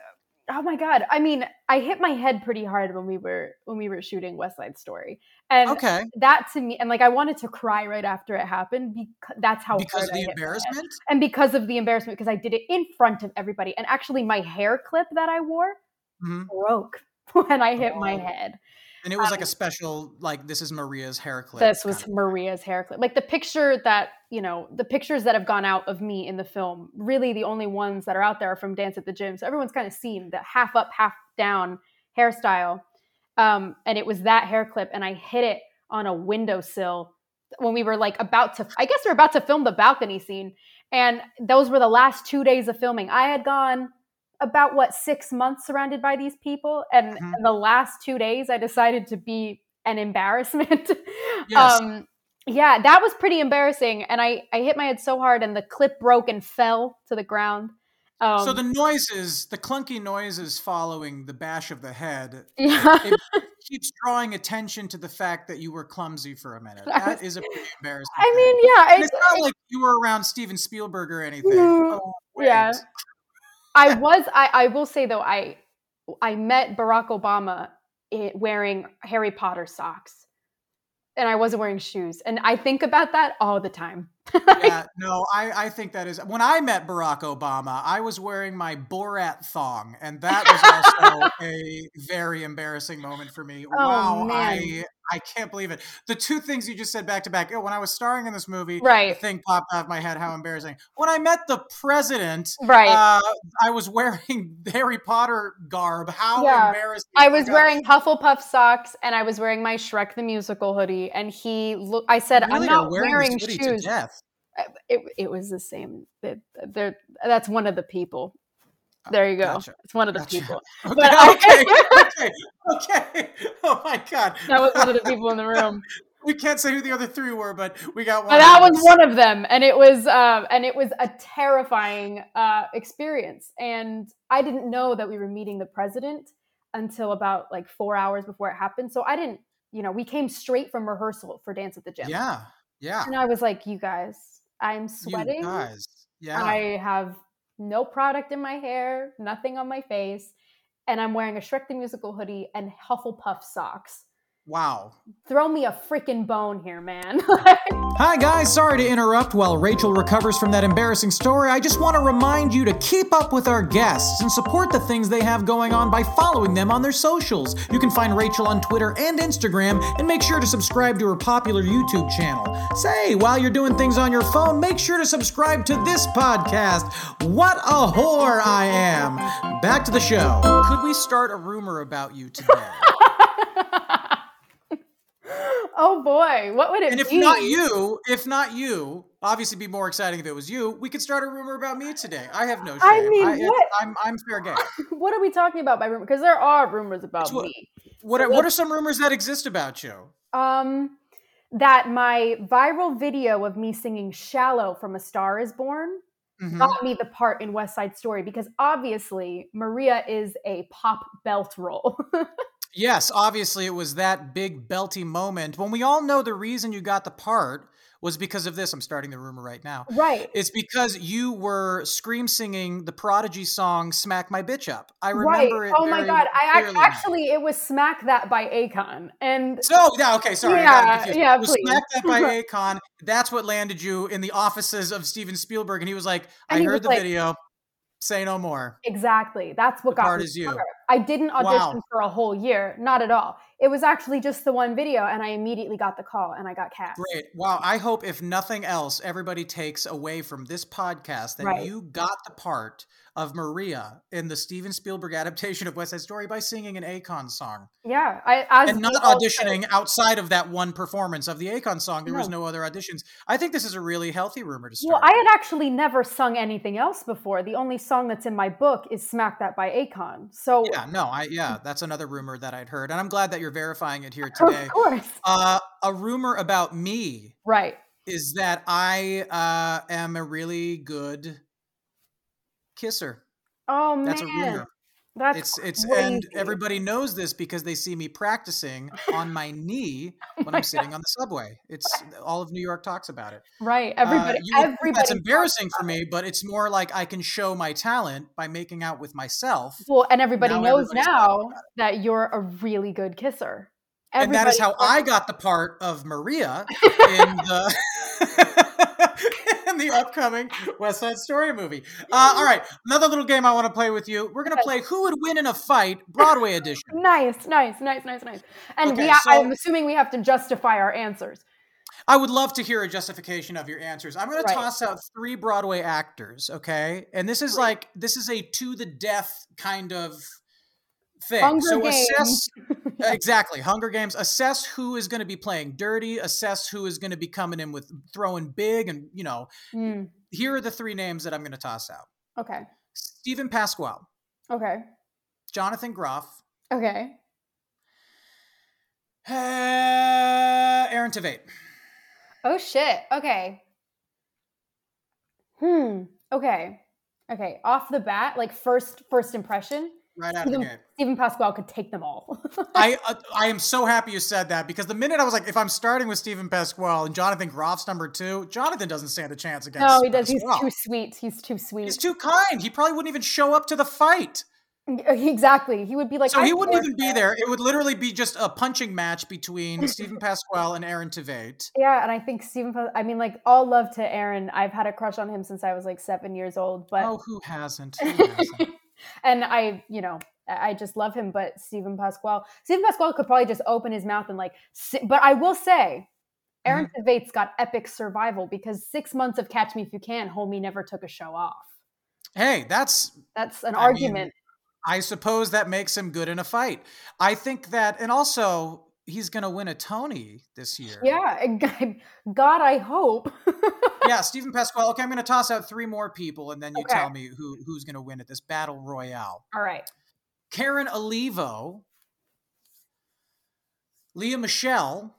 Oh my God. I mean, I hit my head pretty hard when we were when we were shooting West Side Story. And Okay. that to me, and like I wanted to cry right after it happened because that's how Because hard of I the hit my head. embarrassment? And because of the embarrassment, because I did it in front of everybody. And actually my hair clip that I wore Mm-hmm. broke when I hit Oh. my head. And it was Um, like a special, like, this is Maria's hair clip. This was kind of. Maria's hair clip. Like the picture that, you know, the pictures that have gone out of me in the film, really the only ones that are out there are from Dance at the Gym. So everyone's kind of seen the half up, half down hairstyle. Um, and it was that hair clip. And I hit it on a windowsill when we were like about to, I guess we were about to film the balcony scene. And those were the last two days of filming. I had gone about what, six months surrounded by these people. And Mhm. in the last two days, I decided to be an embarrassment. Yes. um, yeah, that was pretty embarrassing. And I, I hit my head so hard and the clip broke and fell to the ground. Um, So the noises, the clunky noises following the bash of the head, yeah. it keeps drawing attention to the fact that you were clumsy for a minute. That is a pretty embarrassing I thing. mean, yeah. And It's, it's not like you were around Steven Spielberg or anything. Mm, Oh, wait. yeah. I was, I, I will say though, I, I met Barack Obama i- wearing Harry Potter socks and I wasn't wearing shoes. And I think about that all the time. Yeah, no, I, I think that is, when I met Barack Obama, I was wearing my Borat thong, and that was also a very embarrassing moment for me. Oh, Wow, man. I I can't believe it. The two things you just said back to back. Oh, when I was starring in this movie, Right. the thing popped out of my head. How embarrassing! When I met the president, Right. uh, I was wearing Harry Potter garb. How Yeah. embarrassing! I Oh my was God. wearing Hufflepuff socks and I was wearing my Shrek the Musical hoodie. And he look, I said, You really I'm not are wearing, wearing this hoodie shoes. to death. It, it was the same. It, they're- that's one of the people. There you go. Gotcha. It's one of the Gotcha. people. Okay, But I- okay, okay, okay. Oh my God. That was one of the people in the room. We can't say who the other three were, but we got one. But that of was us. one of them, and it was um, and it was a terrifying uh, experience. And I didn't know that we were meeting the president until about like four hours before it happened. So I didn't, you know, we came straight from rehearsal for Dance at the Gym. Yeah, yeah. And I was like, you guys, I'm sweating. You guys. Yeah. I have no product in my hair, nothing on my face, and I'm wearing a Shrek the Musical hoodie and Hufflepuff socks. Wow. Throw me a freaking bone here, man. Hi guys, sorry to interrupt while Rachel recovers from that embarrassing story. I just want to remind you to keep up with our guests and support the things they have going on by following them on their socials. You can find Rachel on Twitter and Instagram, and make sure to subscribe to her popular YouTube channel. Say, while you're doing things on your phone, make sure to subscribe to this podcast. What a whore I am. Back to the show. Could we start a rumor about you today? Oh boy, what would it And if be? not you, if not you, obviously be more exciting if it was you, we could start a rumor about me today. I have no shame. I mean, I, what? I'm, I'm fair game. What are we talking about by rumor? Because there are rumors about It's what- me. What are, what are some rumors that exist about you? Um, that my viral video of me singing "Shallow" from A Star Is Born Mhm. got me the part in West Side Story, because obviously Maria is a pop belt role. Yes, obviously it was that big belty moment when we all know the reason you got the part was because of this. I'm starting the rumor right now. Right. It's because you were scream singing the Prodigy song "Smack My Bitch Up." I Right. remember it. Oh my very God. I ac- clearly now. actually, it was "Smack That" by Akon, and So yeah, okay, sorry, I got Yeah, it confused. yeah, It was please. Smack That by Akon. That's what landed you in the offices of Steven Spielberg, and he was like, And "I he heard was the like- video. Say no more." exactly. That's what The got part me is you. the part. I didn't audition Wow. for a whole year, not at all. It was actually just the one video, and I immediately got the call, and I got cast. Great. Wow. I hope, if nothing else, everybody takes away from this podcast that Right. you got the part of Maria in the Steven Spielberg adaptation of West Side Story by singing an Akon song. Yeah, I as And not we all auditioning outside of that one performance of the Akon song. There was No. no other auditions. I think this is a really healthy rumor to Well, start. I had actually never sung anything else before. The only song that's in my book is "Smack That" by Akon. So, Yeah, no, I yeah, that's another rumor that I'd heard, and I'm glad that you're verifying it here of today. course, Uh, a rumor about me right. is that I uh, am a really good kisser. Oh That's a man, rumor. That's It's it's crazy. and everybody knows this because they see me practicing on my knee Oh when my I'm sitting on the subway. It's all of New York talks about it. Right. Uh, Everybody. you would think everybody. that's talks embarrassing for about it. me, but it's more like I can show my talent by making out with myself. Well, and everybody Now knows everybody's talking now about it. that you're a really good kisser. And that is Everybody how knows- I got the part of Maria in the in the upcoming West Side Story movie. Uh, all right, another little game I want to play with you. We're going to play Who Would Win in a Fight, Broadway edition. Nice, nice, nice, nice, nice. And Okay, we ha- so- I'm assuming we have to justify our answers. I would love to hear a justification of your answers. I'm going to Right. toss out three Broadway actors, okay? And this is like this is a to the death kind of thing. Hunger so Games. assess exactly Hunger Games. Assess who is going to be playing dirty. Assess who is going to be coming in with throwing big, and you know. Mm, Here are the three names that I'm going to toss out: okay. Stephen Pasquale, Okay. Jonathan Groff, Okay. uh, Aaron Tveit. Oh shit. Okay. Hmm. Okay. Okay. Off the bat, like first first impression, Right out of the Stephen, gate. Stephen Pasquale could take them all. I uh, I am so happy you said that, because the minute I was like, if I'm starting with Stephen Pasquale and Jonathan Groff's number two, Jonathan doesn't stand a chance against No, he does. He's Pasquale. too sweet. He's too sweet. He's too kind. He probably wouldn't even show up to the fight. Exactly. He would be like. So he "I'm wouldn't bored even be of there. It would literally be just a punching match between Stephen Pasquale and Aaron Tveit. Yeah, and I think Stephen. Pas- I mean, like, all love to Aaron. I've had a crush on him since I was like seven years old. But Oh, who hasn't? Who hasn't? and I, you know, I I just love him. But Stephen Pasquale, Stephen Pasquale could probably just open his mouth and like. si- But I will say, Aaron Mm-hmm. Tveit's got epic survival because six months of Catch Me If You Can, homie never took a show off. Hey, that's That's an I argument. mean, I suppose that makes him good in a fight. I think that, and also he's going to win a Tony this year. Yeah, and God, God, I hope. Yeah, Stephen Pasquale. Okay, I'm going to toss out three more people, and then you Okay. tell me who who's going to win at this battle royale. All right. Karen Olivo, Leah Michelle,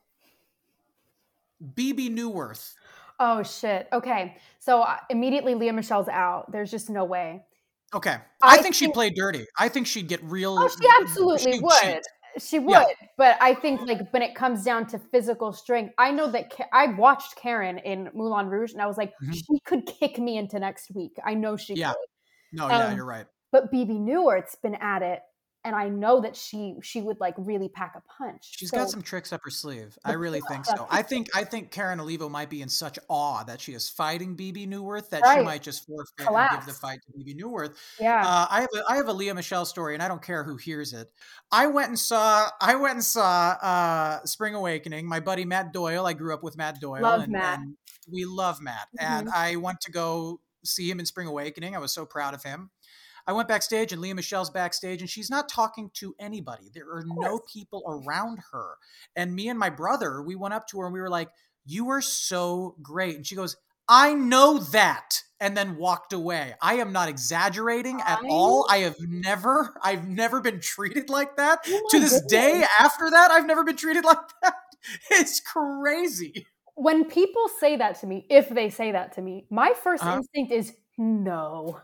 B B Newworth. Oh shit. Okay. So uh, immediately Leah Michelle's out. There's just no way. Okay, I, I think she'd think- play dirty. I think she'd get real. Oh, she absolutely she'd would. cheat. She would. Yeah. But I think like when it comes down to physical strength, I know that Ka- I watched Karen in Moulin Rouge and I was like, Mhm. she could kick me into next week. I know she Yeah. could. No, yeah, Um, you're right. But B B Newirth's been at it. And I know that she she would like really pack a punch. She's So- got some tricks up her sleeve. I really think so. I think I think Karen Olivo might be in such awe that she is fighting B B Newworth that she Right. might just forfeit and give Collapse. the fight to B B Newworth. Yeah. Uh, I have a I have a Leah Michelle story, and I don't care who hears it. I went and saw I went and saw uh, Spring Awakening. My buddy Matt Doyle. I grew up with Matt Doyle. Love and, Matt. and we love Matt. And I went to go see him in Spring Awakening. I was so proud of him. I went backstage, and Leah Michelle's backstage, and she's not talking to anybody. There are no people around her. And me and my brother, we went up to her and we were like, "You are so great." And she goes, "I know that," and then walked away. I am not exaggerating at I- all. I have never, I've never been treated like that. Oh To my this day, goodness. after that, I've never been treated like that. It's crazy. When people say that to me, if they say that to me, my first Uh-huh. instinct is no.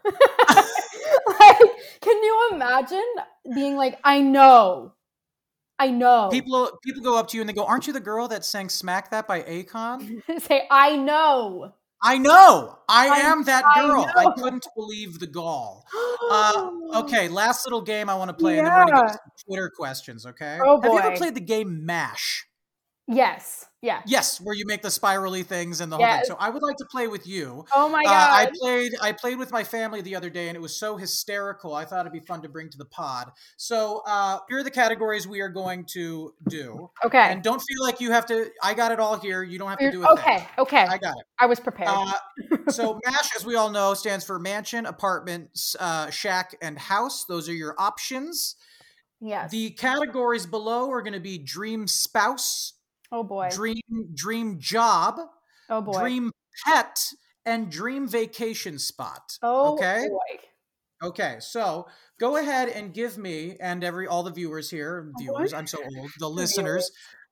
Like, can you imagine being like, I know, I know. People, people go up to you and they go, "Aren't you the girl that sang "Smack That" by Akon?" say, I know. I know. I, I- am that I girl. I, know. couldn't believe the gall. Uh, okay, last little game I want to play, and then we're going to Yeah. get to some Twitter questions, okay? Oh, Have you ever boy. played the game MASH? Yes. Yeah. Yes, where you make the spirally things and the whole Yes. thing. So I would like to play with you. Oh my Uh, I God. played I played with my family the other day, and it was so hysterical. I thought it'd be fun to bring to the pod. So uh, here are the categories we are going to do. okay. And don't feel like you have to. I got it all here. You don't have to You're- do it. okay. Okay. I got it. I was prepared. Uh, so MASH, as we all know, stands for mansion, apartment, uh, shack, and house. Those are your options. yes. The categories below are going to be dream spouse, oh boy. dream dream job, oh boy. dream pet, and dream vacation spot. oh okay. boy. Okay. So go ahead and give me and every all the viewers here, viewers. I'm so old. The listeners.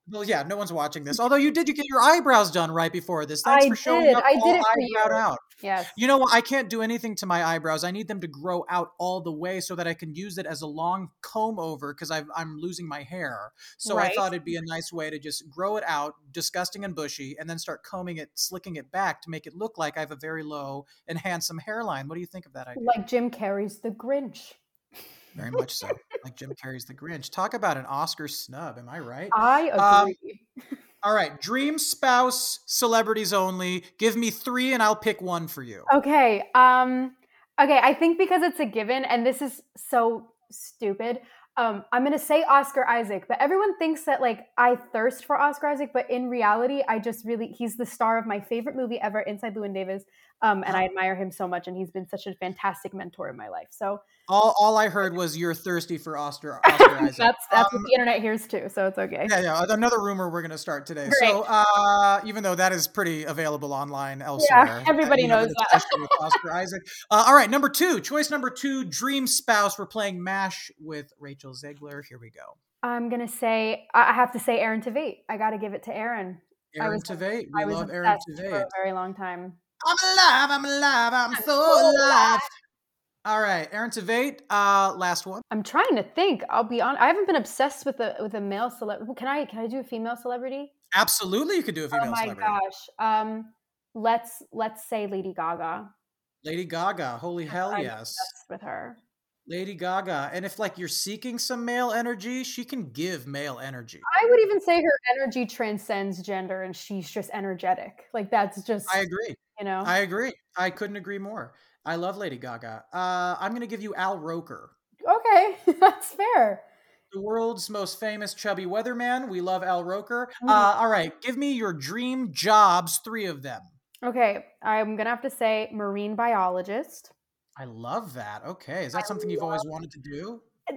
Well, yeah, no one's watching this. Although you did you get your eyebrows done right before this. Thanks I for showing did. up I all did it for eyebrowed you. out. Yes. You know what? I can't do anything to my eyebrows. I need them to grow out all the way so that I can use it as a long comb over because I'm losing my hair. So Right. I thought it'd be a nice way to just grow it out, disgusting and bushy, and then start combing it, slicking it back to make it look like I have a very low and handsome hairline. What do you think of that idea? Like Jim Carrey's The Grinch. Very much so. Like Jim Carrey's The Grinch. Talk about an Oscar snub. Am I right? I Um, agree. all right. Dream spouse, celebrities only. Give me three and I'll pick one for you. Okay. Um, okay. I think because it's a given, and this is so stupid. Um, I'm gonna say Oscar Isaac, but everyone thinks that like I thirst for Oscar Isaac, but in reality, I just really he's the star of my favorite movie ever, Inside Llewyn Davis, um, and I admire him so much, and he's been such a fantastic mentor in my life. So All, all I heard was you're thirsty for Oscar, Oscar Isaac. that's that's Um, what the internet hears too, so it's okay. Yeah, yeah. Another rumor we're going to start today. Great. So, uh, even though that is pretty available online elsewhere, everybody you know, knows the that. discussion with Oscar Isaac. Uh, all right, number two, choice number two, dream spouse. We're playing MASH with Rachel Zegler. Here we go. I'm gonna say I I have to say Aaron Tveit. I got to give it to Aaron. I Aaron was- Tveit. I We was love Aaron obsessed for Tveit. a very long time. I'm alive. I'm alive. I'm so so alive. All right, Aaron Tveit. Uh, last one. I'm trying to think. I'll be honest. I haven't been obsessed with a with a male celebrity. Can I can I do a female celebrity? Absolutely, you could do a female oh my celebrity. gosh. Um, let's let's say Lady Gaga. Lady Gaga. Holy hell I'm yes. obsessed with her. Lady Gaga. And if like you're seeking some male energy, she can give male energy. I would even say her energy transcends gender, and she's just energetic. Like that's just I agree. you know. I agree. I couldn't agree more. I love Lady Gaga. Uh, I'm going to give you Al Roker, okay, that's fair. the world's most famous chubby weatherman. We love Al Roker. Mhm. Uh, all right, give me your dream jobs, three of them. Okay, I'm gonna have to say marine biologist. I love that. Okay, is that I something you've always wanted to do?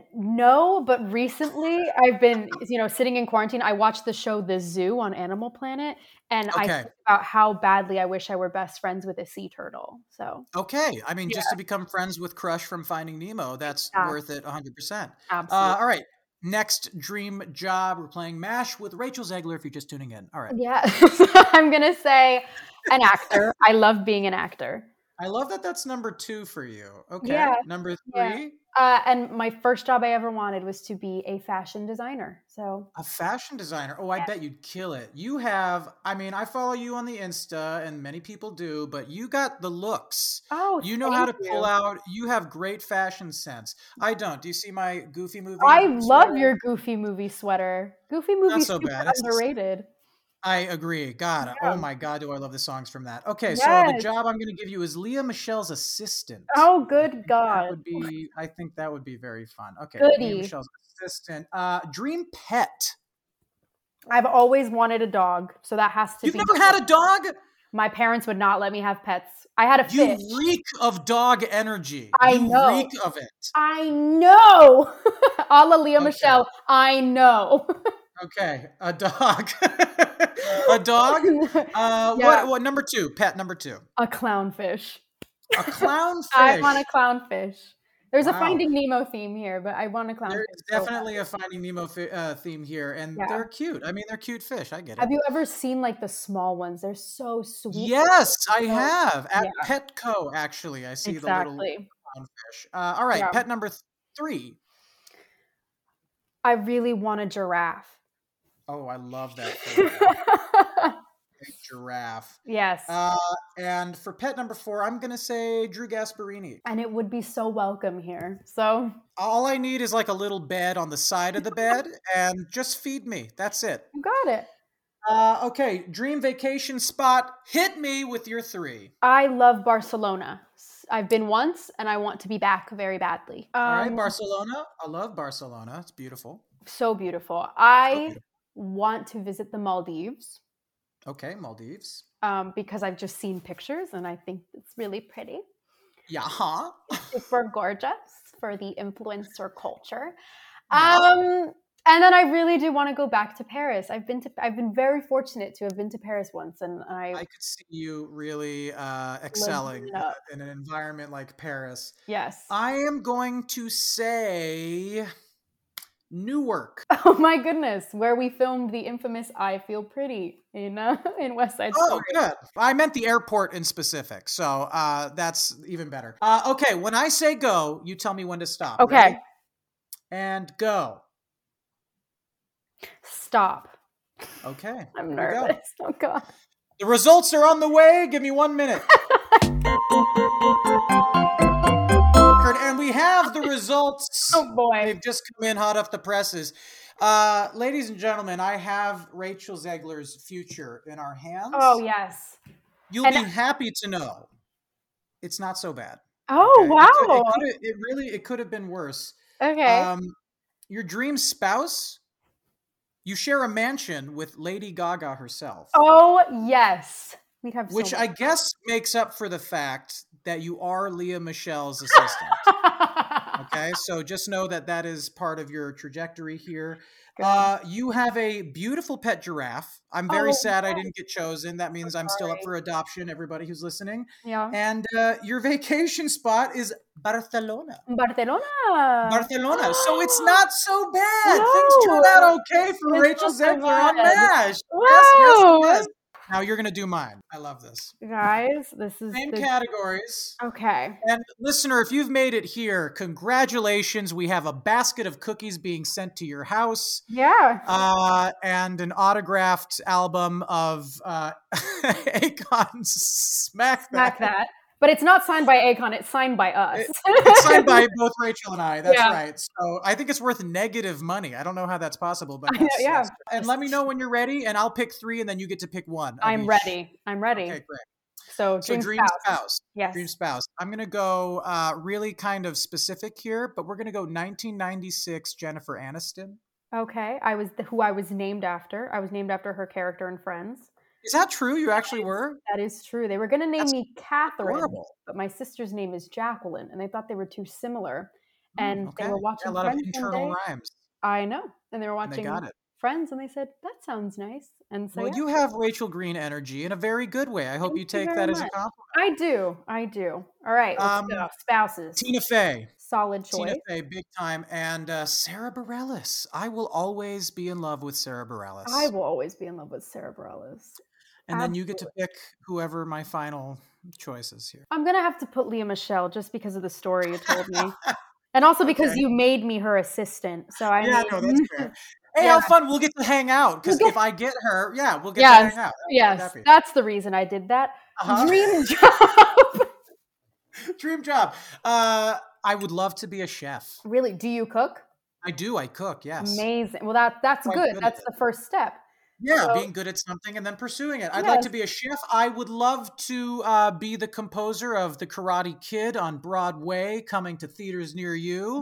No, but recently I've been, you know, sitting in quarantine. I watched the show The Zoo on Animal Planet, and I Okay. think about how badly I wish I were best friends with a sea turtle. So Okay, I mean, just to become friends with Crush from Finding Nemo, that's Exactly. worth it one hundred percent. absolutely, Uh, all right, next dream job. We're playing MASH with Rachel Zegler if you're just tuning in. All right. yeah. I'm gonna say an actor. I love being an actor. I love that that's number two for you. Okay. Yeah, Number yeah. three, Uh, and my first job I ever wanted was to be a fashion designer. So a fashion designer. Oh, I Yeah. bet you'd kill it. You have, I mean, I follow you on the Insta and many people do, but you got the looks. oh, You know how to thank pull you. out, you have great fashion sense. I don't. Do you see my Goofy movie? I love sweater? your Goofy movie sweater. Goofy movie so super bad. It's- underrated. I agree. God, Yeah. oh my God, do I love the songs from that. Okay, so the Yes. job I'm going to give you is Leah Michelle's assistant. Oh, good That God. would be, I think that would be very fun. Okay, Goody. Leah Michelle's assistant. Uh, dream pet. I've always wanted a dog, so that has to You've be. never had a dog? My parents would not let me have pets. I had a You fish. reek of dog energy. I you know. reek of it. I know. A la Leah Okay. Michelle. I know. Okay, a dog. A dog? Uh, Yeah. what, what, number two, pet number two. A clownfish. A clownfish. I want a clownfish. There's a Wow. Finding Nemo theme here, but I want a clownfish. There's so definitely a Finding Nemo fi- uh, theme here, and Yeah. they're cute. I mean, they're cute fish. I get it. Have you ever seen like the small ones? They're so sweet. Yes, I So- have. At yeah. Petco, actually. I see the little Exactly. clownfish. Uh, all right, Yeah. pet number th- three. I really want a giraffe. Oh, I love that. photo. A giraffe. Yes. Uh, and for pet number four, I'm going to say Drew Gasparini. and it would be so welcome here. So All I need is like a little bed on the side of the bed and just feed me. That's it. you got it. Uh, okay, dream vacation spot. Hit me with your three. I love Barcelona. S- I've been once and I want to be back very badly. Um, All right, Barcelona. I love Barcelona. It's beautiful. so beautiful. I beautiful. want to visit the Maldives Okay, Maldives. um, because I've just seen pictures and I think it's really pretty. Yeah, huh? Super gorgeous for the influencer culture. Yeah. Um, and then I really do want to go back to Paris. I've been to I've been very fortunate to have been to Paris once, and I, I could see you really uh, excelling it up. in an environment like Paris. yes. I am going to say Newark. Oh my goodness, where we filmed the infamous I Feel Pretty in uh, in West Side Story. Oh, good. I meant the airport in specific, so uh, that's even better. Uh, okay, when I say go, you tell me when to stop. Okay. Ready? And go. Stop. Okay. I'm here we go. nervous. Oh God. The results are on the way. Give me one minute. And we have the results. Oh boy. They've just come in hot off the presses. Uh, ladies and gentlemen, I have Rachel Zegler's future in our hands. Oh yes. You'll And- be happy to know it's not so bad. Oh Okay? wow. It, could, it, could have, it really, it could have been worse. Okay. Um, your dream spouse, you share a mansion with Lady Gaga herself. Oh yes. We'd have so Which much- I guess makes up for the fact that you are Leah Michelle's assistant. Okay, so just know that that is part of your trajectory here. Uh, you have a beautiful pet giraffe. I'm very Oh, sad I no. didn't get chosen. That means I'm still up for adoption, everybody who's listening. Yeah. And uh, your vacation spot is Barcelona. Barcelona. Barcelona. So it's not so bad. No. Things turned out okay for It's Rachel not so Zegler on bad. MASH. Yes, Wow. yes, yes. Now you're going to do mine. I love this. Guys, this is Same the... categories. Okay. And listener, if you've made it here, congratulations. We have a basket of cookies being sent to your house. Yeah. Uh, and an autographed album of uh, Akon's Smack That. Smack that. But it's not signed by Akon, it's signed by us. It- It's signed by both Rachel and I. That's Yeah. right. So I think it's worth negative money. I don't know how that's possible, but I know, yes, yeah. yes. And let me know when you're ready, and I'll pick three, and then you get to pick one. of I'm each. ready. I'm ready. Okay, great. So, So dream, dream spouse. spouse. Yes. Dream spouse. I'm gonna go uh, really kind of specific here, but we're gonna go nineteen ninety-six Jennifer Aniston. Okay. I was the, who I was named after. I was named after her character in Friends. Is that true? You actually were? That is true. They were going to name That's me Catherine, Horrible. but my sister's name is Jacqueline, and they thought they were too similar. Oh, And okay. they were Yeah, watching a lot of Friends one internal day. rhymes. I know. And they were And they watching got it. Friends, and they said, that sounds nice. And so, Well, yeah, you have Rachel Green energy in a very good way. I hope Thank you you take very that as a much. compliment. I do. I do. All right. Let's Um, go. Spouses. Tina Fey. Solid choice. Tina Fey, big time. And uh, Sarah Bareilles. I will always be in love with Sarah Bareilles. I will always be in love with Sarah Bareilles. And then you get to pick whoever my final choice is here. I'm going to have to put Leah Michelle just because of the story you told me. And also because Okay. you made me her assistant. So I Yeah, mean, no, that's fair. Hey, Yeah. how fun. We'll get to hang out. Because We'll if I get her, yeah, we'll get Yes, to hang out. I'll be yes, happy. that's the reason I did that. Uh-huh. Dream job. Dream job. Uh, I would love to be a chef. Really? Do you cook? I do. I cook, yes. Amazing. Well, that that's Quite good. good at That's it. the first step. Yeah, So- being good at something and then pursuing it. I'd like to Yes. be a chef. I would love to uh, be the composer of The Karate Kid on Broadway, coming to theaters near you.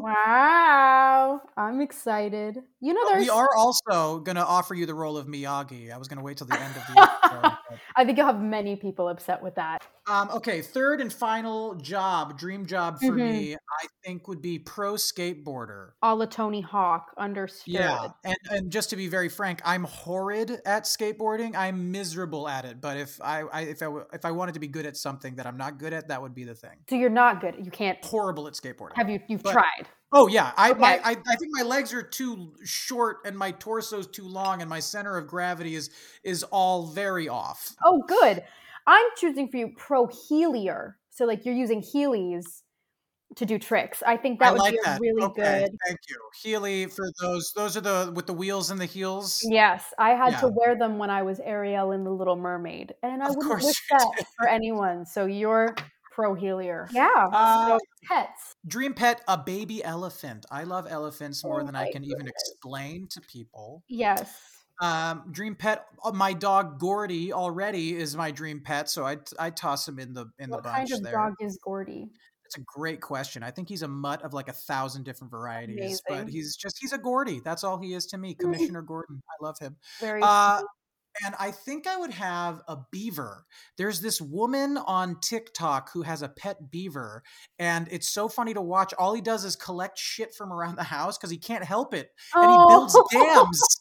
Wow, I'm excited. You know, But there's. we are also going to offer you the role of Miyagi. I was going to wait till the end of the episode. but- I think you'll have many people upset with that. Um, okay, third and final job, dream job for Mhm. me, I think would be pro skateboarder. A la Tony Hawk, understood. Yeah, and and just to be very frank, I'm horrid at skateboarding. I'm miserable at it. But if I, I if I w- if I wanted to be good at something that I'm not good at, that would be the thing. So you're not good. You can't. Horrible at skateboarding. Have you? You've But- tried. Oh yeah, I, my, Okay. I I think my legs are too short and my torso's too long and my center of gravity is is all very off. Oh, good. I'm choosing for you pro heelier. So like you're using Heelys to do tricks. I think that I would like be a that. really okay, good. thank you. Healy for those. Those are the with the wheels and the heels. Yes, I had to Yeah. wear them when I was Ariel in The Little Mermaid, and I Of wouldn't course wish you that did. for anyone. So you're pro heelier. Yeah. Uh, so pets. Dream pet, a baby elephant. I love elephants more Oh than I my can even goodness. explain to people. Yes. Um, dream pet, uh, my dog Gordy already is my dream pet, so I I toss him in the in What the kind bunch of there. dog is Gordy? That's a great question. I think he's a mutt of like a thousand different varieties, but Amazing. he's just he's a Gordy. That's all he is to me, Commissioner Gordon. I love him. Very. Uh, sweet. and I think I would have a beaver. There's this woman on TikTok who has a pet beaver, and it's so funny to watch. All he does is collect shit from around the house because he can't help it, and he builds Oh. dams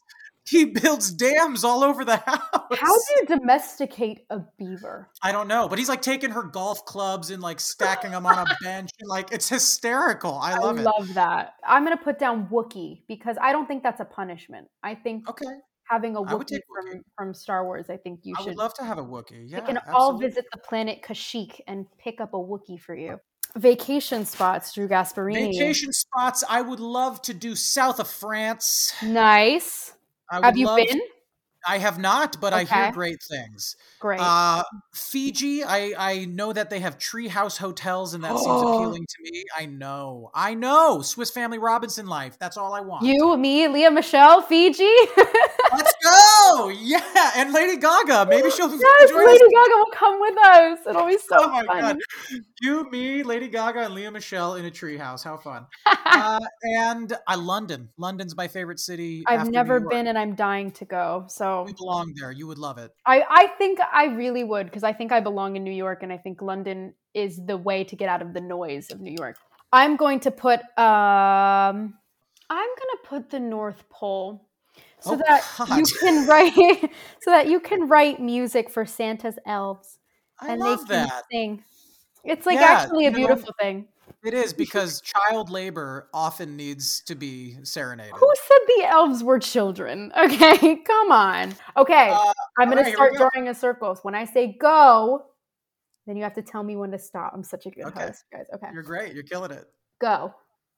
He builds dams all over the house. How do you domesticate a beaver? I don't know, but he's like taking her golf clubs and like stacking them on a bench. And like, it's hysterical. I love I it. love that. I'm going to put down Wookiee because I don't think that's a punishment. I think Okay. having a I would Wookiee take from, Wookiee. from Star Wars, I think you I should. would love to have a Wookiee. Yeah, we can all absolutely. visit the planet Kashyyyk and pick up a Wookiee for you. Vacation spots, Drew Gasparini. Vacation spots. I would love to do south of France. Nice. I would Have you love been? to- I have not, but I Okay. hear great things. Great. Uh, Fiji, I, I know that they have treehouse hotels, and that seems Oh. appealing to me. I know. I know. Swiss Family Robinson life. That's all I want. You, me, Leah Michelle, Fiji. Let's go! Yeah, and Lady Gaga. Maybe she'll Yes, join Lady us. Gaga will come with us. It'll be so Oh my fun. god! You, me, Lady Gaga, and Leah Michelle in a treehouse. How fun! uh, and I London. London's my favorite city. I've after never New York. been and I'm dying to go. So We belong there. You would love it. I, I think I really would because I think I belong in New York and I think London is the way to get out of the noise of New York. I'm going to put um I'm gonna put the North Pole so Oh, that God. you can write so that you can write music for Santa's elves I and love they can that. sing. It's like Yeah, actually a you know, beautiful thing. It is because child labor often needs to be serenaded. Who said the elves were children? Okay, come on. Okay, Uh, I'm going all right, to here we start go. drawing in circles. When I say go, then you have to tell me when to stop. I'm such a good Okay. host, guys. Okay, You're great. You're killing it. go.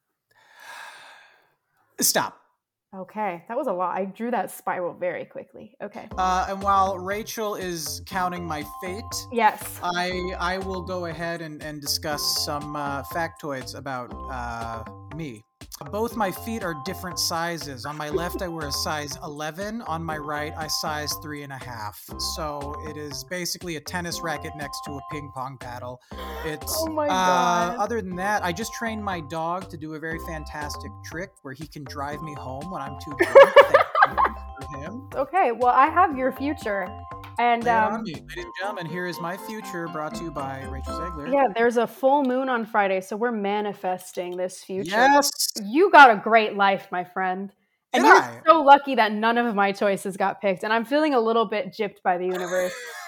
Stop. Okay, that was a lot. I drew that spiral very quickly. Okay. Uh, and while Rachel is counting my fate, Yes. I I will go ahead and, and discuss some uh, factoids about uh, me. Both my feet are different sizes. On my left, I wear a size eleven. On my right, I size three and a half. So it is basically a tennis racket next to a ping pong paddle. It's Oh my uh, God. other than that, I just trained my dog to do a very fantastic trick where he can drive me home when I'm too drunk. Thank you for him. Okay, well, I have your future. And Lay it on um, me, ladies and gentlemen. Here is my future, brought to you by Rachel Zegler. yeah, there's a full moon on Friday, so we're manifesting this future. Yes. You got a great life, my friend. And Did you're I? so lucky that none of my choices got picked. And I'm feeling a little bit gypped by the universe.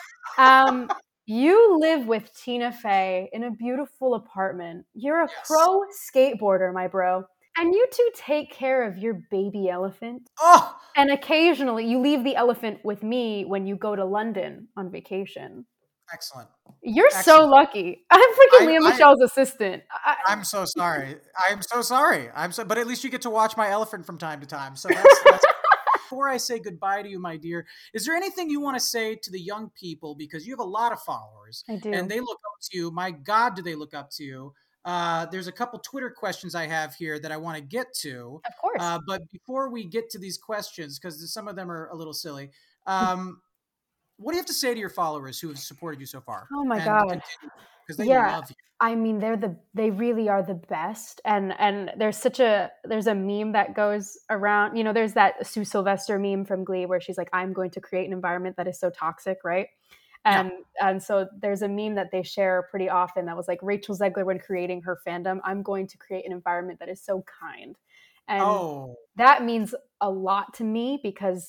um, you live with Tina Fey in a beautiful apartment. You're a Yes. pro skateboarder, my bro. And you two take care of your baby elephant. Oh, And occasionally you leave the elephant with me when you go to London on vacation. excellent. You're so Excellent. lucky. I'm freaking I- Leah I- Michelle's assistant. I, I'm so sorry. I'm so sorry. I'm so, but at least you get to watch my elephant from time to time. So that's, that's before I say goodbye to you, my dear, is there anything you want to say to the young people? Because you have a lot of followers I do. and they look up to you. My God, do they look up to you? Uh, there's a couple Twitter questions I have here that I want to get to. Of course. Uh, but before we get to these questions, because some of them are a little silly, um, what do you have to say to your followers who have supported you so far? Oh my God. Because they Yeah. love you. I mean, they're the they really are the best, and and there's such a there's a meme that goes around. You know, there's that Sue Sylvester meme from Glee where she's like, "I'm going to create an environment that is so toxic," right? And and so there's a meme that they share pretty often that was like Rachel Zegler when creating her fandom, "I'm going to create an environment that is so kind," and Oh, that means a lot to me because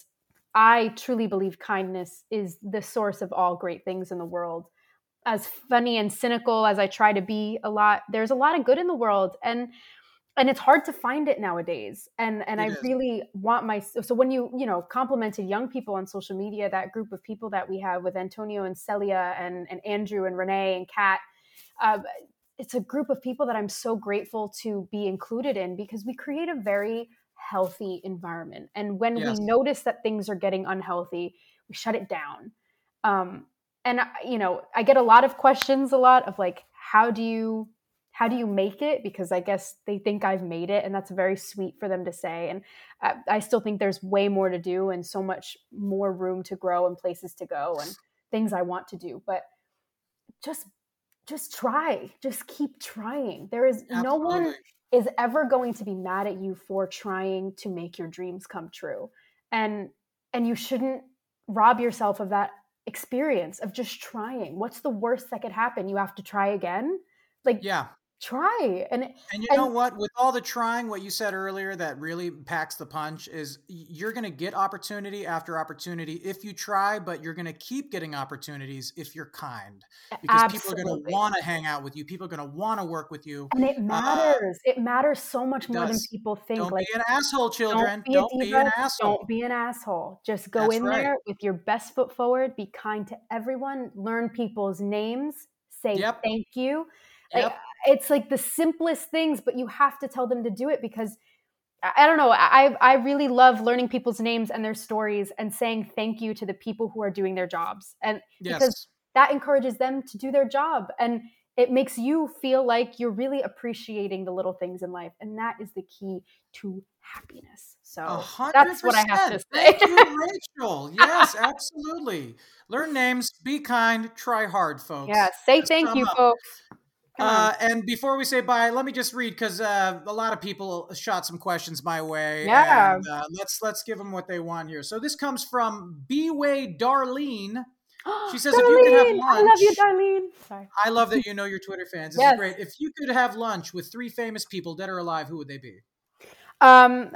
I truly believe kindness is the source of all great things in the world. As funny and cynical as I try to be a lot, there's a lot of good in the world, and and it's hard to find it nowadays. And and It I is. really want my so when you you know complimented young people on social media, that group of people that we have with Antonio and Celia and and Andrew and Renee and Kat, uh, it's a group of people that I'm so grateful to be included in because we create a very healthy environment. And when Yes. we notice that things are getting unhealthy, we shut it down. Um, and I- you know, I get a lot of questions, a lot of like, how do you, how do you make it? Because I guess they think I've made it, and that's very sweet for them to say. And I, I still think there's way more to do and so much more room to grow and places to go and things I want to do. But just, just try, just keep trying. There is no one absolutely. is ever going to be mad at you for trying to make your dreams come true. And and you shouldn't rob yourself of that experience of just trying. What's the worst that could happen? You have to try again? Like Yeah. try. And And you and know what? With all the trying, what you said earlier that really packs the punch is you're going to get opportunity after opportunity if you try, but you're going to keep getting opportunities if you're kind, because people are going to absolutely. want to hang out with you. People are going to want to work with you. And it Uh, matters. It matters so much it more than does. people think. Don't Like, be an asshole, don't children. be a Don't be diva. an asshole. Don't be an asshole. Just go That's in right. there with your best foot forward. Be kind to everyone. Learn people's names. Say Yep. thank you. Like, Yep. it's like the simplest things, but you have to tell them to do it because I I don't know. I I really love learning people's names and their stories and saying thank you to the people who are doing their jobs. And because Yes. that encourages them to do their job and it makes you feel like you're really appreciating the little things in life. And that is the key to happiness. A So hundred that's what I have to percent. say. Thank you, Rachel. Yes, absolutely. Learn names, be kind, try hard, folks. Yeah. Say To thank sum you, up. folks. Come on. Uh, and before we say bye, let me just read because uh, a lot of people shot some questions my way, Yeah. and uh, let's let's give them what they want here. So this comes from B-Way Darlene. She says, if you could have Darlene, I love you, lunch, Darlene. Sorry. I love that you know your Twitter fans. This Yes. is great. If you could have lunch with three famous people, dead or alive, who would they be? Um,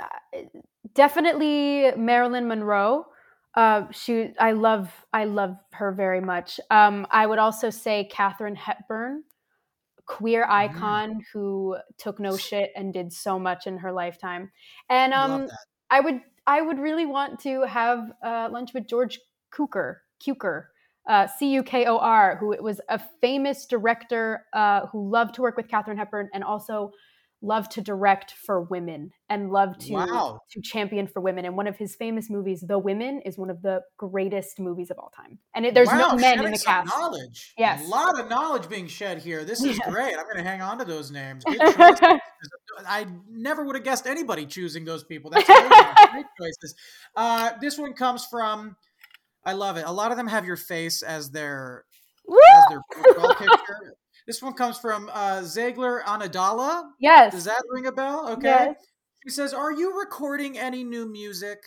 definitely Marilyn Monroe. Uh, she, I love, I love her very much. Um, I would also say Katharine Hepburn, queer Mm, icon who took no shit and did so much in her lifetime. And love um, that. I would, I would really want to have uh, lunch with George Cukor, Cukor, uh, C U K O R, who was a famous director uh, who loved to work with Katharine Hepburn and also loved to direct for women and loved to Wow. to champion for women. And one of his famous movies, The Women, is one of the greatest movies of all time. And it, there's Wow, no men in shedding the some cast. knowledge. Yes. A lot of knowledge being shed here. This is Yes. great. I'm going to hang on to those names. Good choices. I never would have guessed anybody choosing those people. That's amazing. Great choices. Uh, this one comes from, I love it. A lot of them have your face as their Woo! as their profile picture. This one comes from uh, Zegler Anadala. Yes. Does that ring a bell? Okay. Yes. She says, are you recording any new music?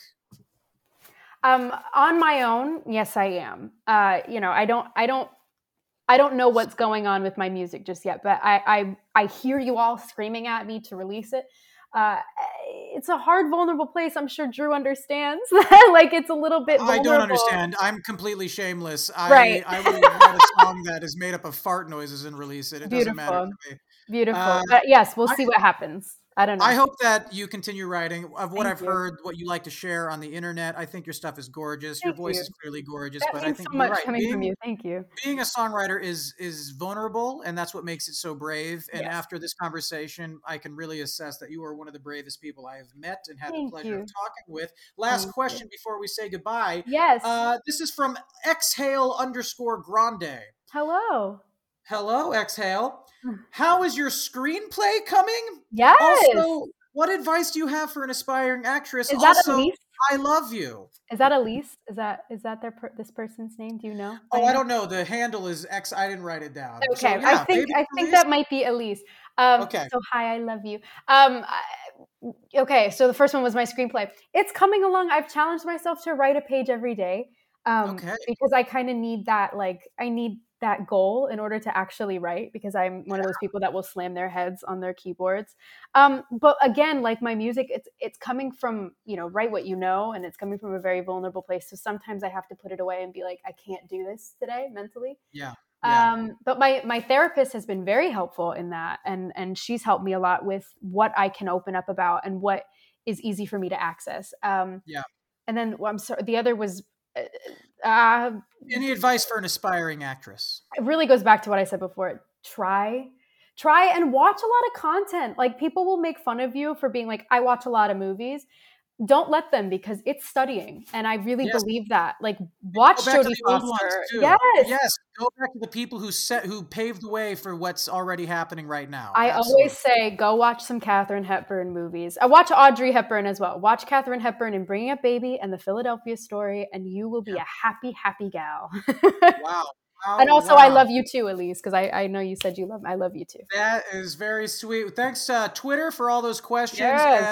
Um, on my own, yes, I am. Uh, you know, I don't, I don't, I don't know what's going on with my music just yet, but I, I, I hear you all screaming at me to release it. Uh, it's a hard, vulnerable place. I'm sure Drew understands. Like it's a little bit vulnerable. I don't understand. I'm completely shameless. I, Right. I will write a song that is made up of fart noises and release it. It doesn't matter Beautiful. to me. Beautiful. Uh, But yes, we'll I- see what happens. I don't know. I hope that you continue writing. Of what Thank I've you. heard, what you like to share on the internet, I think your stuff is gorgeous. Your Thank voice you. is clearly gorgeous, That but I means think so you're much right. coming from Being, you. Thank you. being a songwriter is is vulnerable, and that's what makes it so brave. And Yes. after this conversation, I can really assess that you are one of the bravest people I have met and had Thank the pleasure you. of talking with. Last Thank you. question before we say goodbye. Yes. Uh, this is from exhale underscore grande. Hello. Hello, exhale. How is your screenplay coming? Yes. Also, what advice do you have for an aspiring actress? Is that also, Elise? I love you. Is that Elise? Is that is that their per- this person's name? Do you know? Oh, I don't know. The handle is X. I didn't write it down. So, Okay, yeah, I think maybe I think Elise? that might be Elise. Um, Okay. So hi, I love you. Um, I- okay, so the first one was my screenplay. It's coming along. I've challenged myself to write a page every day. Um, Okay. Because I kind of need that. Like I need that goal in order to actually write. Because I'm one of those people that will slam their heads on their keyboards. Um, but again, like my music, it's it's coming from, you know, write what you know, and it's coming from a very vulnerable place. So sometimes I have to put it away and be like, I can't do this today mentally. Yeah. Yeah. Um, but my my therapist has been very helpful in that, and and she's helped me a lot with what I can open up about and what is easy for me to access. Um, Yeah. And then well, I'm sorry, the other was. Uh, uh, Any advice for an aspiring actress? it really goes back to what I said before. Try, try and watch a lot of content. Like people will make fun of you for being like, I watch a lot of movies. Don't let them, because it's studying. And I really Yes. believe that. Like watch Go back to Jodie the old ones Foster. too. Yes. Yes. Go back to the people who set who paved the way for what's already happening right now. I Absolutely. always say, go watch some Katharine Hepburn movies. I watch Audrey Hepburn as well. Watch Katharine Hepburn in Bringing Up Baby and The Philadelphia Story, and you will be Yeah. a happy, happy gal. Wow. Wow, And also, wow. I love you too, Elise, because I, I know you said you love I love you too. That is very sweet. Thanks, uh, Twitter, for all those questions. Yes. And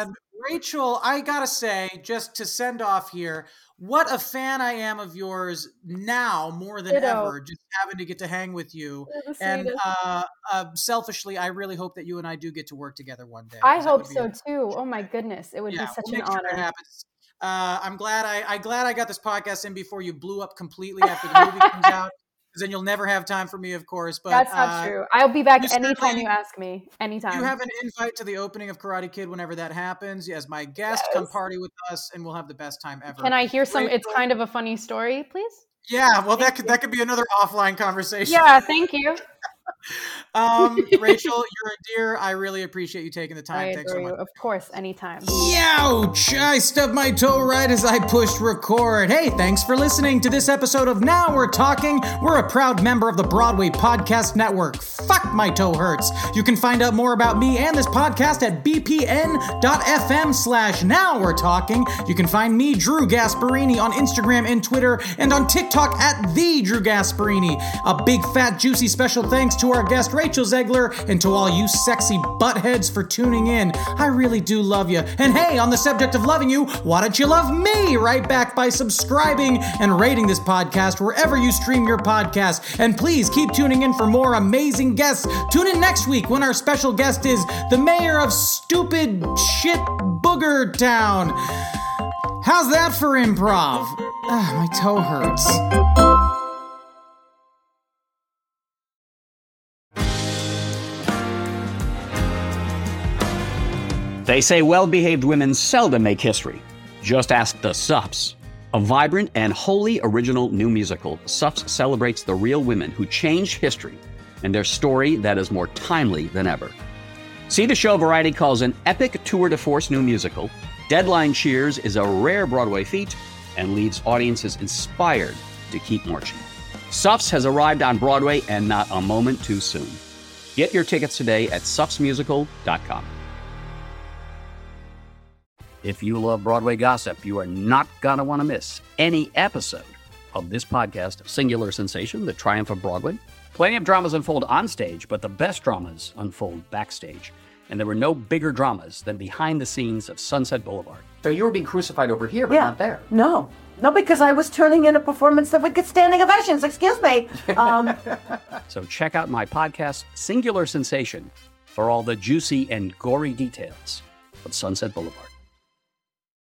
Rachel, I gotta say, just to send off here, what a fan I am of yours now more than Ditto. ever, just having to get to hang with you. And uh, uh, selfishly, I really hope that you and I do get to work together one day. I hope so too. Oh my goodness. It would yeah, be such we'll an make sure honor. it happens. Uh, I'm glad I, I glad I got this podcast in before you blew up completely after the movie comes out. Because then you'll never have time for me, of course. But that's not uh, true. I'll be back anytime you ask me. Anytime. You have an invite to the opening of Karate Kid whenever that happens. As my guest, yes. Come party with us, and we'll have the best time ever. Can I hear some? Rachel? It's kind of a funny story, please. Yeah, well, thank that could you. that could be another offline conversation. Yeah, thank you. um, Rachel, you're a dear. I really appreciate you taking the time. I Thanks agree. so much. Of course, anytime. Youch! I stubbed my toe right as I pushed record. Hey, thanks for listening to this episode of Now We're Talking. We're a proud member of the Broadway Podcast Network. Fuck, my toe hurts. You can find out more about me and this podcast at bpn.fm slash Now We're Talking. You can find me, Drew Gasparini, on Instagram and Twitter, and on TikTok at the Drew Gasparini. A big, fat, juicy special thanks to our guest, Rachel Zegler, and to all you sexy buttheads for tuning in. I really do love you. And hey, on the subject of loving you, why don't you love me right back by subscribing and rating this podcast wherever you stream your podcast. And please keep tuning in for more amazing guests. Tune in next week when our special guest is the mayor of stupid shit Booger Town. How's that for improv? Ugh, my toe hurts. They say well-behaved women seldom make history. Just ask the Suffs. A vibrant and wholly original new musical, Suffs celebrates the real women who changed history and their story that is more timely than ever. See the show Variety calls an epic tour de force new musical. Deadline cheers is a rare Broadway feat and leaves audiences inspired to keep marching. Suffs has arrived on Broadway and not a moment too soon. Get your tickets today at suffs musical dot com. If you love Broadway gossip, you are not going to want to miss any episode of this podcast, Singular Sensation, The Triumph of Broadway. Plenty of dramas unfold on stage, but the best dramas unfold backstage. And there were no bigger dramas than behind the scenes of Sunset Boulevard. So you were being crucified over here, but yeah. not there. No. No, because I was turning in a performance that would get standing ovations. Excuse me. Um, so check out my podcast, Singular Sensation, for all the juicy and gory details of Sunset Boulevard.